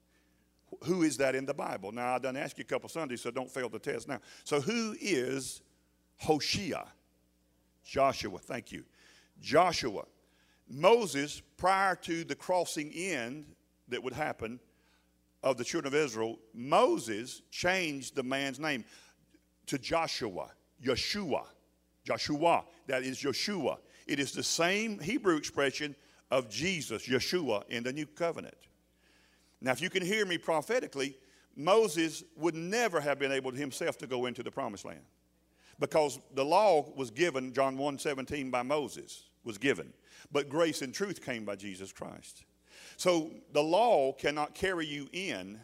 who is that in the Bible? Now, I done asked you a couple Sundays, so don't fail the test now. So who is Hoshea? Joshua, thank you. Joshua. Moses, prior to the crossing in that would happen of the children of Israel, Moses changed the man's name to Joshua, Yeshua. Joshua, that is Yeshua. It is the same Hebrew expression of Jesus, Yeshua, in the new covenant. Now, if you can hear me prophetically, Moses would never have been able himself to go into the promised land because the law was given, John one seventeen, by Moses was given. But grace and truth came by Jesus Christ. So the law cannot carry you in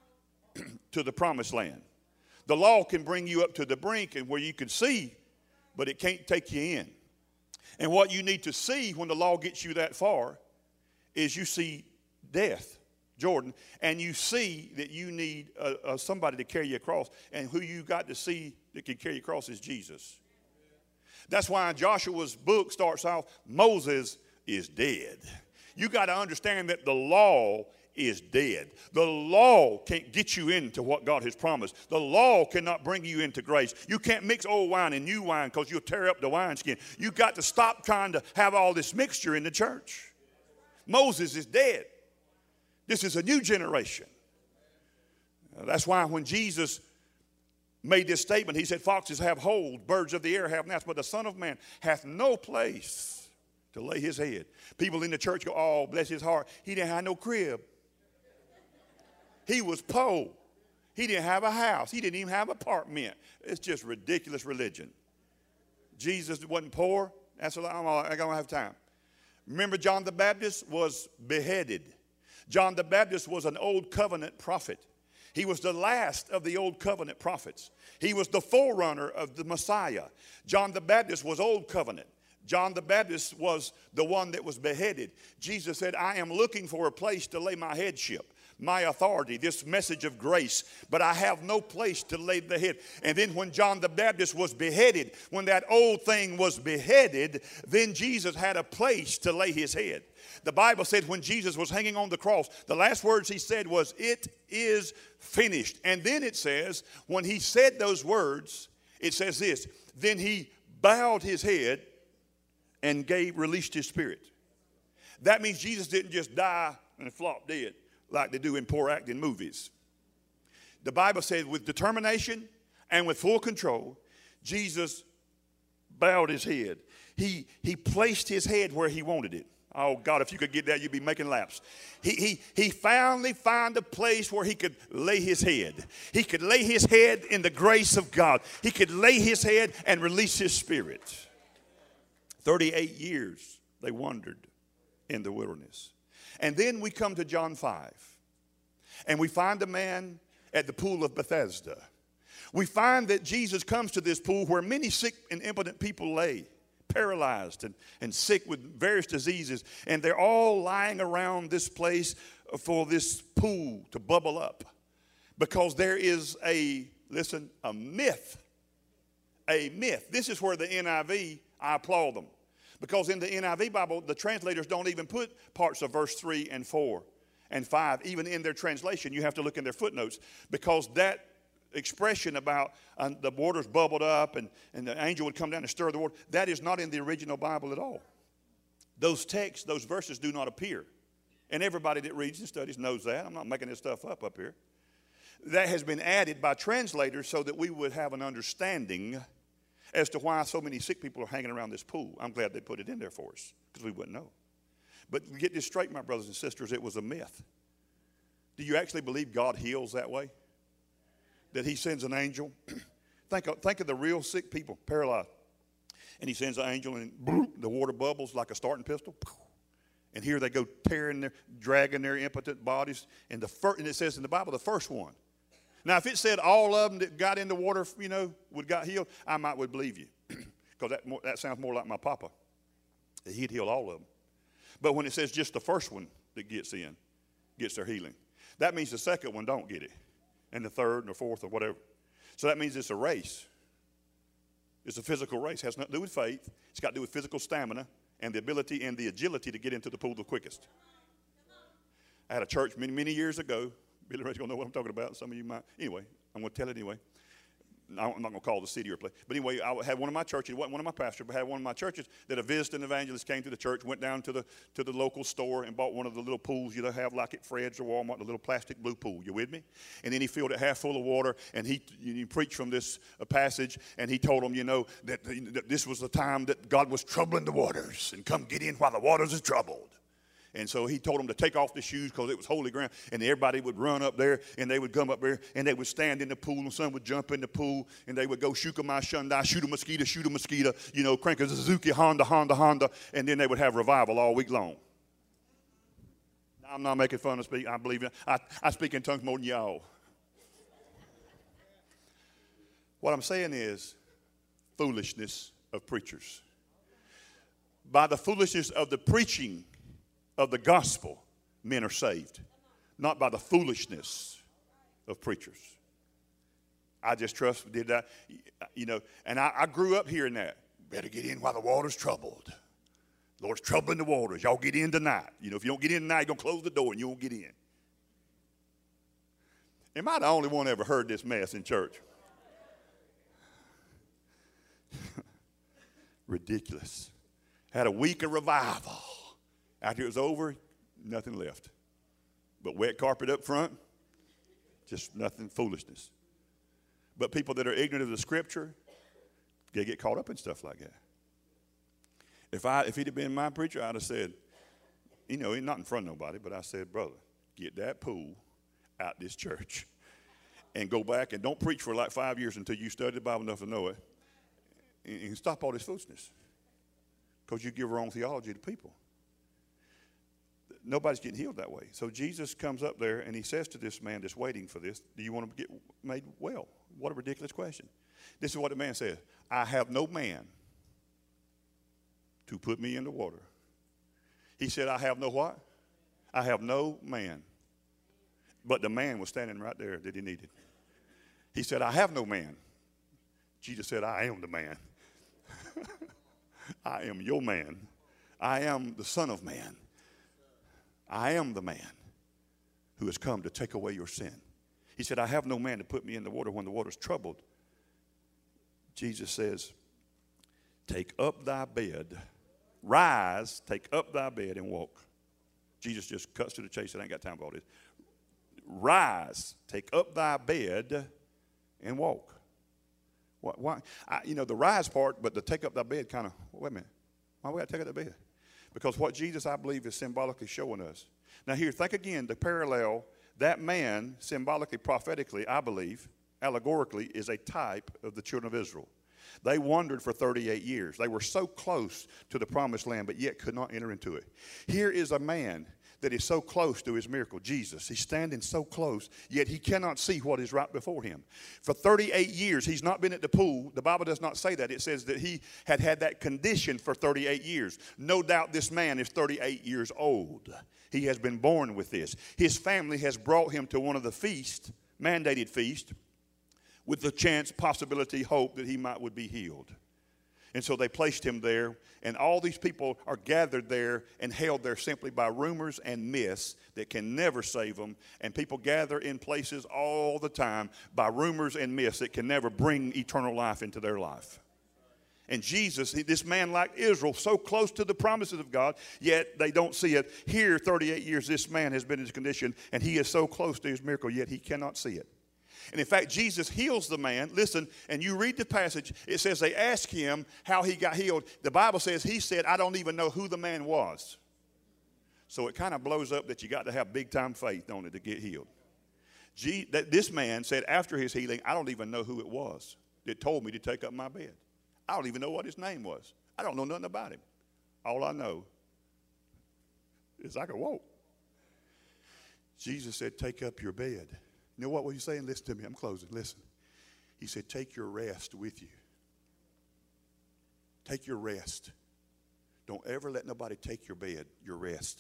to the promised land. The law can bring you up to the brink and where you can see, but it can't take you in. And what you need to see when the law gets you that far is you see death, Jordan, and you see that you need uh, uh, somebody to carry you across. And who you got to see that can carry you across is Jesus. That's why Joshua's book starts off, Moses is dead. You got to understand that the law is dead. The law can't get you into what God has promised. The law cannot bring you into grace. You can't mix old wine and new wine because you'll tear up the wineskin. You got to stop trying to have all this mixture in the church. Moses is dead. This is a new generation. That's why when Jesus made this statement, he said, foxes have holes, birds of the air have nests, but the Son of Man hath no place to lay his head. People in the church go, oh, bless his heart. He didn't have no crib. He was poor. He didn't have a house. He didn't even have an apartment. It's just ridiculous religion. Jesus wasn't poor. That's a lot. I don't have time. Remember, John the Baptist was beheaded. John the Baptist was an old covenant prophet. He was the last of the old covenant prophets. He was the forerunner of the Messiah. John the Baptist was old covenant. John the Baptist was the one that was beheaded. Jesus said, I am looking for a place to lay my headship, my authority, this message of grace, but I have no place to lay the head. And then when John the Baptist was beheaded, when that old thing was beheaded, then Jesus had a place to lay his head. The Bible said when Jesus was hanging on the cross, the last words he said was, it is finished. And then it says, when he said those words, it says this, then he bowed his head and gave, released his spirit. That means Jesus didn't just die and flop dead like they do in poor acting movies. The Bible says with determination and with full control, Jesus bowed his head. He, he placed his head where he wanted it. Oh, God, if you could get that, you'd be making laps. He, he, he finally found a place where he could lay his head. He could lay his head in the grace of God. He could lay his head and release his spirit. thirty-eight years they wandered. in the wilderness. And then we come to John five, and we find a man at the pool of Bethesda. We find that Jesus comes to this pool where many sick and impotent people lay, paralyzed and, and sick with various diseases, and they're all lying around this place for this pool to bubble up, because there is a, listen, a myth, a myth. This is where the N I V, I applaud them, because in the N I V Bible, the translators don't even put parts of verse three and four and five, even in their translation. You have to look in their footnotes, because that expression about uh, the waters bubbled up and, and the angel would come down and stir the water, that is not in the original Bible at all. Those texts, those verses do not appear. And everybody that reads and studies knows that. I'm not making this stuff up up here. That has been added by translators so that we would have an understanding as to why so many sick people are hanging around this pool. I'm glad they put it in there for us, because we wouldn't know. But get this straight, my brothers and sisters, it was a myth. Do you actually believe God heals that way? That he sends an angel? think, of, think of the real sick people, paralyzed. And he sends an angel, and boom, the water bubbles like a starting pistol. And here they go tearing their, dragging their impotent bodies. And, the fir- and it says in the Bible, the first one. Now, if it said all of them that got in the water, you know, would got healed, I might would believe you. Because that, that sounds more like my papa. That he'd heal all of them. But when it says just the first one that gets in, gets their healing, that means the second one don't get it. And the third and the fourth or whatever. So that means it's a race. It's a physical race. It has nothing to do with faith. It's got to do with physical stamina and the ability and the agility to get into the pool the quickest. I had a church many, many years ago. Billy Ray's going to know what I'm talking about. Some of you might. Anyway, I'm going to tell it anyway. I'm not going to call the city or place. But anyway, I had one of my churches. It wasn't one of my pastors, but I had one of my churches that a visiting evangelist came to the church, went down to the to the local store and bought one of the little pools you know have like at Fred's or Walmart, the little plastic blue pool. You with me? And then he filled it half full of water, and he, he preached from this uh, passage, and he told them, you know, that, that this was the time that God was troubling the waters, and come get in while the waters is troubled. And so he told them to take off the shoes because it was holy ground. And everybody would run up there, and they would come up there, and they would stand in the pool, and some would jump in the pool, and they would go shoot a my shundai, shoot a mosquito, shoot a mosquito, you know, crank a Suzuki, Honda, Honda, Honda, and then they would have revival all week long. Now, I'm not making fun of speak. I believe it. I, I speak in tongues more than y'all. What I'm saying is foolishness of preachers. By the foolishness of the preaching of the gospel, men are saved, not by the foolishness of preachers. I just trust, did that, you know, and I, I grew up hearing that. Better get in while the water's troubled. The Lord's troubling the waters. Y'all get in tonight. You know, if you don't get in tonight, you're going to close the door and you won't get in. Am I the only one ever heard this mess in church? Ridiculous. Had a week of revival. After it was over, nothing left. But wet carpet up front, just nothing, foolishness. But people that are ignorant of the scripture, they get caught up in stuff like that. If I, if he'd have been my preacher, I'd have said, you know, not in front of nobody, but I said, brother, get that pool out this church and go back and don't preach for like five years until you study the Bible enough to know it. And, and stop all this foolishness. Because you give wrong theology to people. Nobody's getting healed that way. So Jesus comes up there and he says to this man that's waiting for this, do you want to get made well? What a ridiculous question. This is what the man said. I have no man to put me in the water. He said, I have no what? I have no man. But the man was standing right there that he needed. He said, I have no man. Jesus said, I am the man. I am your man. I am the Son of Man. I am the man who has come to take away your sin. He said, I have no man to put me in the water when the water's troubled. Jesus says, take up thy bed, rise, take up thy bed and walk. Jesus just cuts to the chase. I ain't got time for all this. Rise, take up thy bed and walk. Why? why? I, you know, the rise part, but the take up thy bed kind of, wait a minute. Why we got to take up the bed? Because what Jesus, I believe, is symbolically showing us. Now here, think again, the parallel, that man, symbolically, prophetically, I believe, allegorically, is a type of the children of Israel. They wandered for thirty-eight years. They were so close to the promised land, but yet could not enter into it. Here is a man that is so close to his miracle, Jesus. He's standing so close, yet he cannot see what is right before him. For thirty-eight years, he's not been at the pool. The Bible does not say that. It says that he had had that condition for thirty-eight years. No doubt this man is thirty-eight years old. He has been born with this. His family has brought him to one of the feasts, mandated feasts, with the chance, possibility, hope that he might would be healed. And so they placed him there, and all these people are gathered there and held there simply by rumors and myths that can never save them. And people gather in places all the time by rumors and myths that can never bring eternal life into their life. And Jesus, this man like Israel, so close to the promises of God, yet they don't see it. Here, thirty-eight years, this man has been in this condition, and he is so close to his miracle, yet he cannot see it. And in fact, Jesus heals the man. Listen, and you read the passage. It says they asked him how he got healed. The Bible says he said, I don't even know who the man was. So it kind of blows up that you got to have big-time faith, don't it, to get healed. G, that this man said after his healing, I don't even know who it was that told me to take up my bed. I don't even know what his name was. I don't know nothing about him. All I know is I can walk. Jesus said, take up your bed. You know what was he saying? Listen to me. I'm closing. Listen. He said, take your rest with you. Take your rest. Don't ever let nobody take your bed, your rest.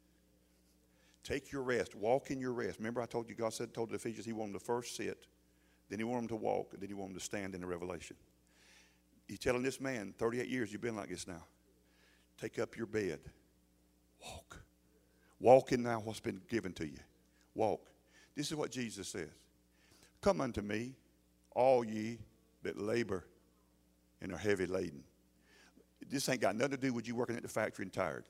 Take your rest. Walk in your rest. Remember I told you, God said, told the Ephesians he wanted them to first sit, then he wanted them to walk, and then he wanted them to stand in the revelation. He's telling this man, thirty-eight years you've been like this now. Take up your bed. Walk. Walk in now what's been given to you. Walk. This is what Jesus says. Come unto me, all ye that labor and are heavy laden. This ain't got nothing to do with you working at the factory and tired.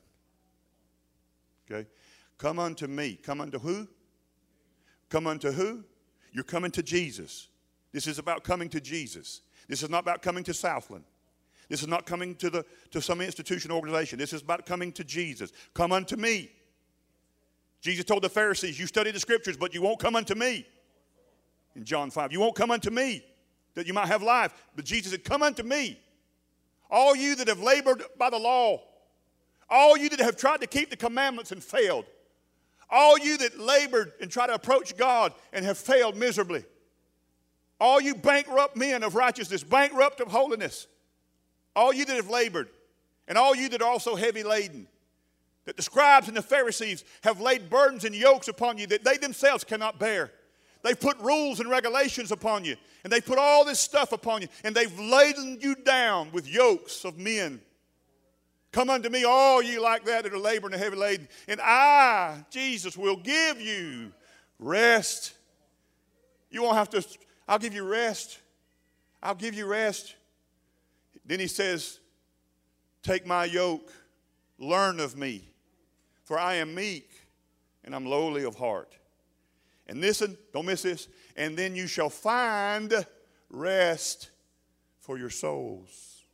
Okay? Come unto me. Come unto who? Come unto who? You're coming to Jesus. This is about coming to Jesus. This is not about coming to Southland. This is not coming to, the, to some institution or organization. This is about coming to Jesus. Come unto me. Jesus told the Pharisees, you study the scriptures, but you won't come unto me. In John five, you won't come unto me that you might have life. But Jesus said, come unto me. All you that have labored by the law. All you that have tried to keep the commandments and failed. All you that labored and tried to approach God and have failed miserably. All you bankrupt men of righteousness, bankrupt of holiness. All you that have labored. And all you that are also heavy laden. That the scribes and the Pharisees have laid burdens and yokes upon you that they themselves cannot bear. They've put rules and regulations upon you. And they've put all this stuff upon you. And they've laden you down with yokes of men. Come unto me, all you like that that are laboring and heavy laden. And I, Jesus, will give you rest. You won't have to, I'll give you rest. I'll give you rest. Then he says, take my yoke, learn of me. For I am meek, and I'm lowly of heart. And listen, don't miss this. And then you shall find rest for your souls.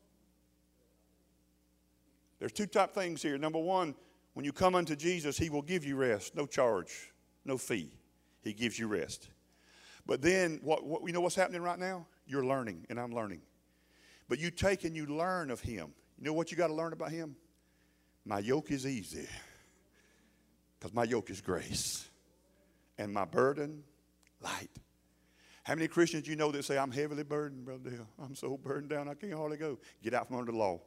There's two top things here. Number one, when you come unto Jesus, he will give you rest. No charge, no fee. He gives you rest. But then, what, what you know what's happening right now? You're learning, and I'm learning. But you take and you learn of him. You know what you got to learn about him? My yoke is easy. Because my yoke is grace. And my burden, light. How many Christians you know that say, I'm heavily burdened, Brother Dale. I'm so burdened down I can't hardly go. Get out from under the law.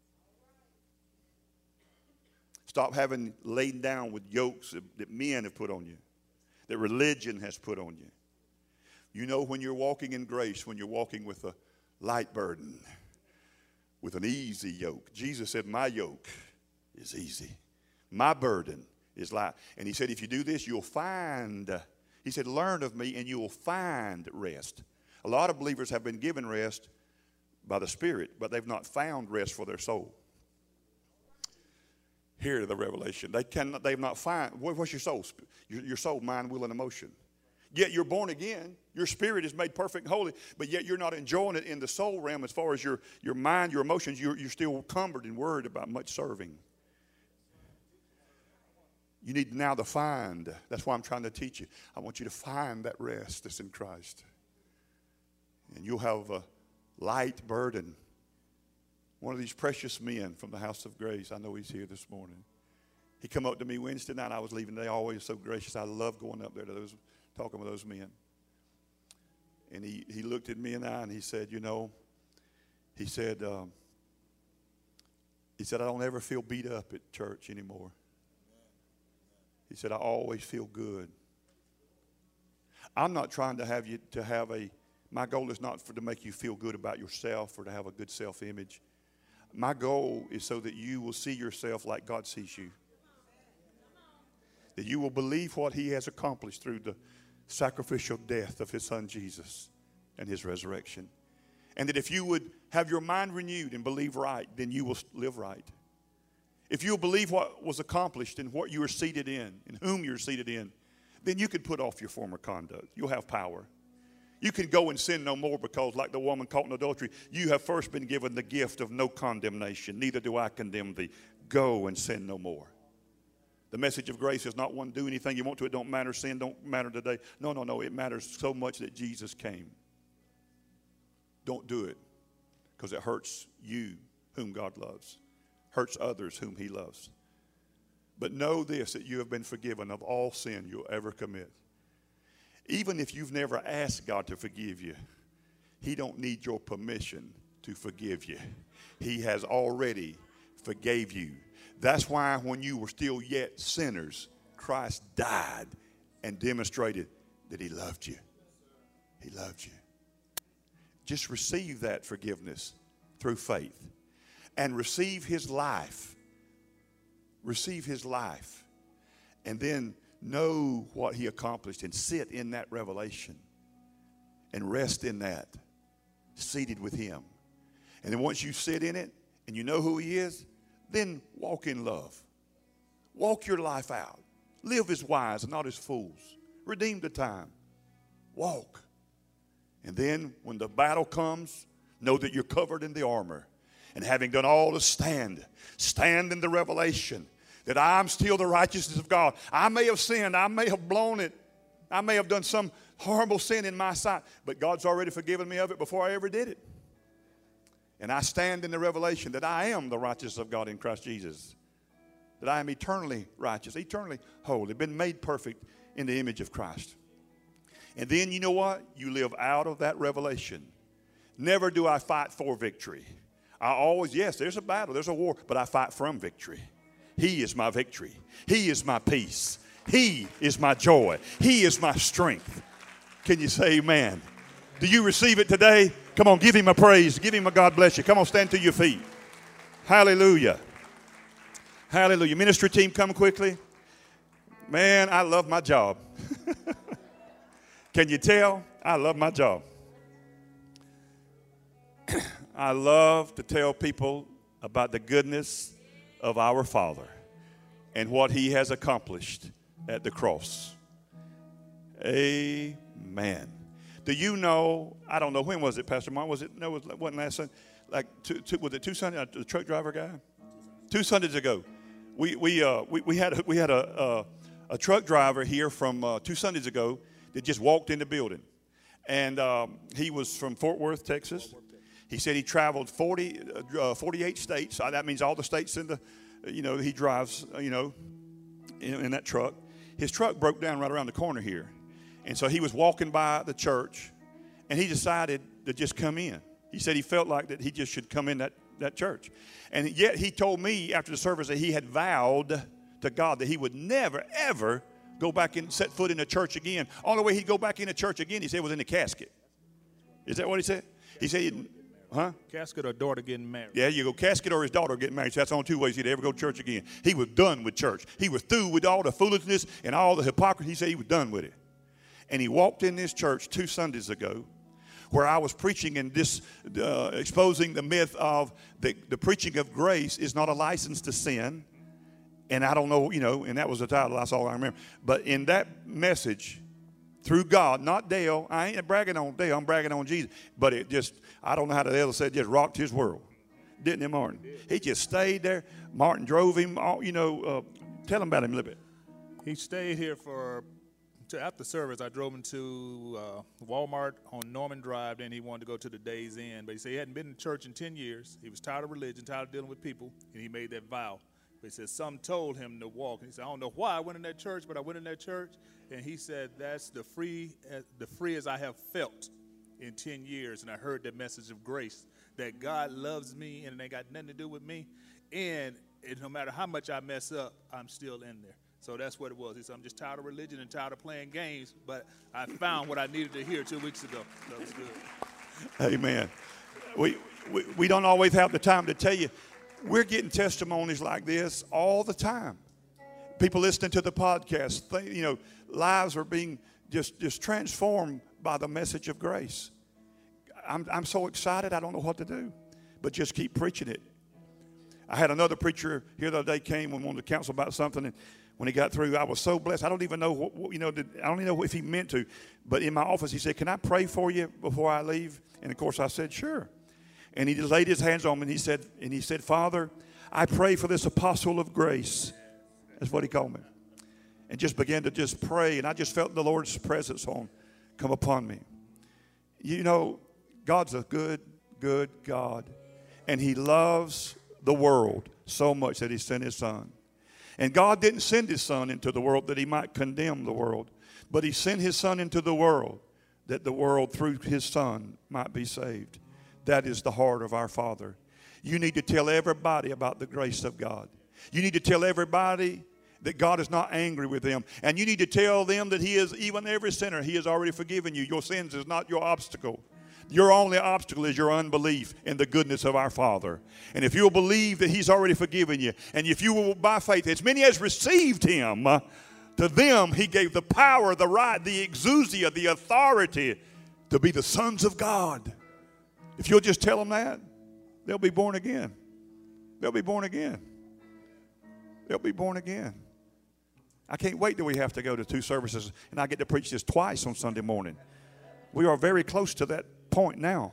Stop having laden down with yokes that, that men have put on you. That religion has put on you. You know when you're walking in grace, when you're walking with a light burden. With an easy yoke. Jesus said, my yoke is easy. My burden is light. And he said, if you do this, you'll find, he said, learn of me and you will find rest. A lot of believers have been given rest by the Spirit, but they've not found rest for their soul. Here to the revelation. They cannot, they've not found, what's your soul? Your, your soul, mind, will, and emotion. Yet you're born again. Your spirit is made perfect and holy, but yet you're not enjoying it in the soul realm as far as your, your mind, your emotions. You're, you're still cumbered and worried about much serving. You need now to find. That's why I'm trying to teach you. I want you to find that rest that's in Christ. And you'll have a, light burden. One of these precious men from the House of Grace. I know he's here this morning. He come up to me Wednesday night. I was leaving. They always so gracious. I love going up there to those, talking with those men. And he, he looked at me and I, and he said, you know, he said, um, he said, I don't ever feel beat up at church anymore. He said, I always feel good. I'm not trying to have you to have a, my goal is not for to make you feel good about yourself or to have a good self-image. My goal is so that you will see yourself like God sees you. That you will believe what he has accomplished through the sacrificial death of his son Jesus and his resurrection. And that if you would have your mind renewed and believe right, then you will live right. If you'll believe what was accomplished and what you are seated in and whom you're seated in, then you can put off your former conduct. You'll have power. You can go and sin no more because, like the woman caught in adultery, you have first been given the gift of no condemnation. Neither do I condemn thee. Go and sin no more. The message of grace is not one, do anything you want to. It don't matter. Sin don't matter today. No, no, no. It matters so much that Jesus came. Don't do it because it hurts you whom God loves. Hurts others whom he loves. But know this, that you have been forgiven of all sin you'll ever commit. Even if you've never asked God to forgive you, he don't need your permission to forgive you. He has already forgave you. That's why when you were still yet sinners, Christ died and demonstrated that he loved you. He loved you. Just receive that forgiveness through faith and receive his life. Receive his life. And then know what he accomplished and sit in that revelation and rest in that, seated with him. And then once you sit in it and you know who he is, then walk in love. Walk your life out. Live as wise and not as fools. Redeem the time. Walk. And then when the battle comes, know that you're covered in the armor. And having done all to stand, stand in the revelation that I'm still the righteousness of God. I may have sinned. I may have blown it. I may have done some horrible sin in my sight. But God's already forgiven me of it before I ever did it. And I stand in the revelation that I am the righteousness of God in Christ Jesus. That I am eternally righteous, eternally holy, been made perfect in the image of Christ. And then you know what? You live out of that revelation. Never do I fight for victory. I always, yes, there's a battle, there's a war, but I fight from victory. He is my victory. He is my peace. He is my joy. He is my strength. Can you say amen? Do you receive it today? Come on, give him a praise. Give him a God bless you. Come on, stand to your feet. Hallelujah. Hallelujah. Ministry team, come quickly. Man, I love my job. Can you tell? I love my job. I love to tell people about the goodness of our Father and what he has accomplished at the cross. Amen. Do you know, I don't know, when was it, Pastor Mark? Was it, no, it wasn't last Sunday. Like, two, two, was it two Sundays, uh, the truck driver guy? Two Sundays ago. We, we, uh, we, we had, a, we had a, a, a truck driver here from uh, two Sundays ago that just walked in the building. And um, he was from Fort Worth, Texas. He said he traveled forty, uh, forty-eight states. Uh, that means all the states in the, you know, he drives, uh, you know, in, in that truck. His truck broke down right around the corner here. And so he was walking by the church, and he decided to just come in. He said he felt like that he just should come in that, that church. And yet he told me after the service that he had vowed to God that he would never, ever go back and set foot in a church again. Only way he'd go back in a church again, he said, was in the casket. Is that what he said? He said, he'd, huh? Casket or daughter getting married. Yeah, you go casket or his daughter getting married. So that's the only two ways he'd ever go to church again. He was done with church. He was through with all the foolishness and all the hypocrisy. He said he was done with it. And he walked in this church two Sundays ago where I was preaching and this, uh, exposing the myth of the, the preaching of grace is not a license to sin. And I don't know, you know, and that was the title. That's all I remember. But in that message, through God, not Dale. I ain't bragging on Dale. I'm bragging on Jesus. But it just, I don't know how the Dale said, just rocked his world. Didn't he, Martin? He just stayed there. Martin drove him, all, you know, uh, tell him about him a little bit. He stayed here for to after service, I drove him to uh, Walmart on Norman Drive. Then he wanted to go to the Days Inn, but he said he hadn't been in church in ten years. He was tired of religion, tired of dealing with people, and he made that vow. But he said some told him to walk. And he said, I don't know why I went in that church, but I went in that church, and he said that's the free, uh, the free as I have felt in ten years. And I heard that message of grace, that God loves me, and it ain't got nothing to do with me, and it, no matter how much I mess up, I'm still in there. So that's what it was. He said, I'm just tired of religion and tired of playing games, but I found what I needed to hear two weeks ago. That was good. Amen. We, we, we don't always have the time to tell you. We're getting testimonies like this all the time. People listening to the podcast, think, you know, lives are being just, just transformed by the message of grace. I'm, I'm so excited, I don't know what to do, but just keep preaching it. I had another preacher here the other day came and wanted to counsel about something, and when he got through, I was so blessed. I don't even know what, what you know. Did, I don't even know if he meant to, but in my office, he said, "Can I pray for you before I leave?" And of course, I said, "Sure." And he just laid his hands on me, and he said, "And he said, Father, I pray for this apostle of grace." That's what he called me, and just began to just pray, and I just felt the Lord's presence on come upon me. You know, God's a good, good God, and He loves the world so much that He sent His Son. And God didn't send His Son into the world that He might condemn the world, but He sent His Son into the world that the world through His Son might be saved. That is the heart of our Father. You need to tell everybody about the grace of God. You need to tell everybody that God is not angry with them. And you need to tell them that He is, even every sinner, He has already forgiven you. Your sins is not your obstacle. Your only obstacle is your unbelief in the goodness of our Father. And if you'll believe that He's already forgiven you, and if you will by faith, as many as received Him, uh, to them He gave the power, the right, the exousia, the authority to be the sons of God. If you'll just tell them that, they'll be born again. They'll be born again. They'll be born again. I can't wait till we have to go to two services, and I get to preach this twice on Sunday morning. We are very close to that point now.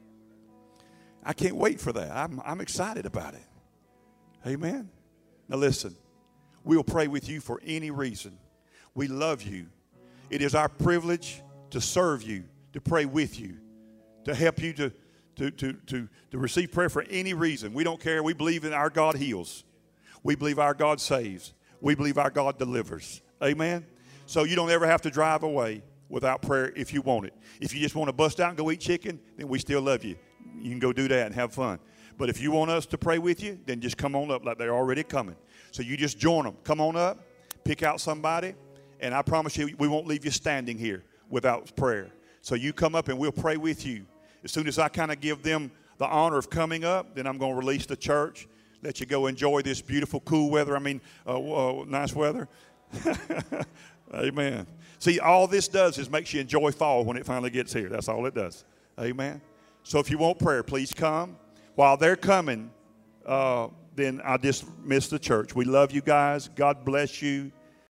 I can't wait for that. I'm, I'm excited about it. Amen. Now listen, we'll pray with you for any reason. We love you. It is our privilege to serve you, to pray with you, to help you to, to, to, to, to receive prayer for any reason. We don't care. We believe in our God heals. We believe our God saves. We believe our God delivers. Amen. So you don't ever have to drive away without prayer if you want it. If you just want to bust out and go eat chicken, then we still love you. You can go do that and have fun. But if you want us to pray with you, then just come on up like they're already coming. So you just join them. Come on up, pick out somebody, and I promise you we won't leave you standing here without prayer. So you come up and we'll pray with you. As soon as I kind of give them the honor of coming up, then I'm going to release the church, let you go enjoy this beautiful, cool weather. I mean, uh, uh, nice weather. Amen. See, all this does is makes you enjoy fall when it finally gets here. That's all it does. Amen. So if you want prayer, please come. While they're coming, uh, then I dismiss the church. We love you guys. God bless you.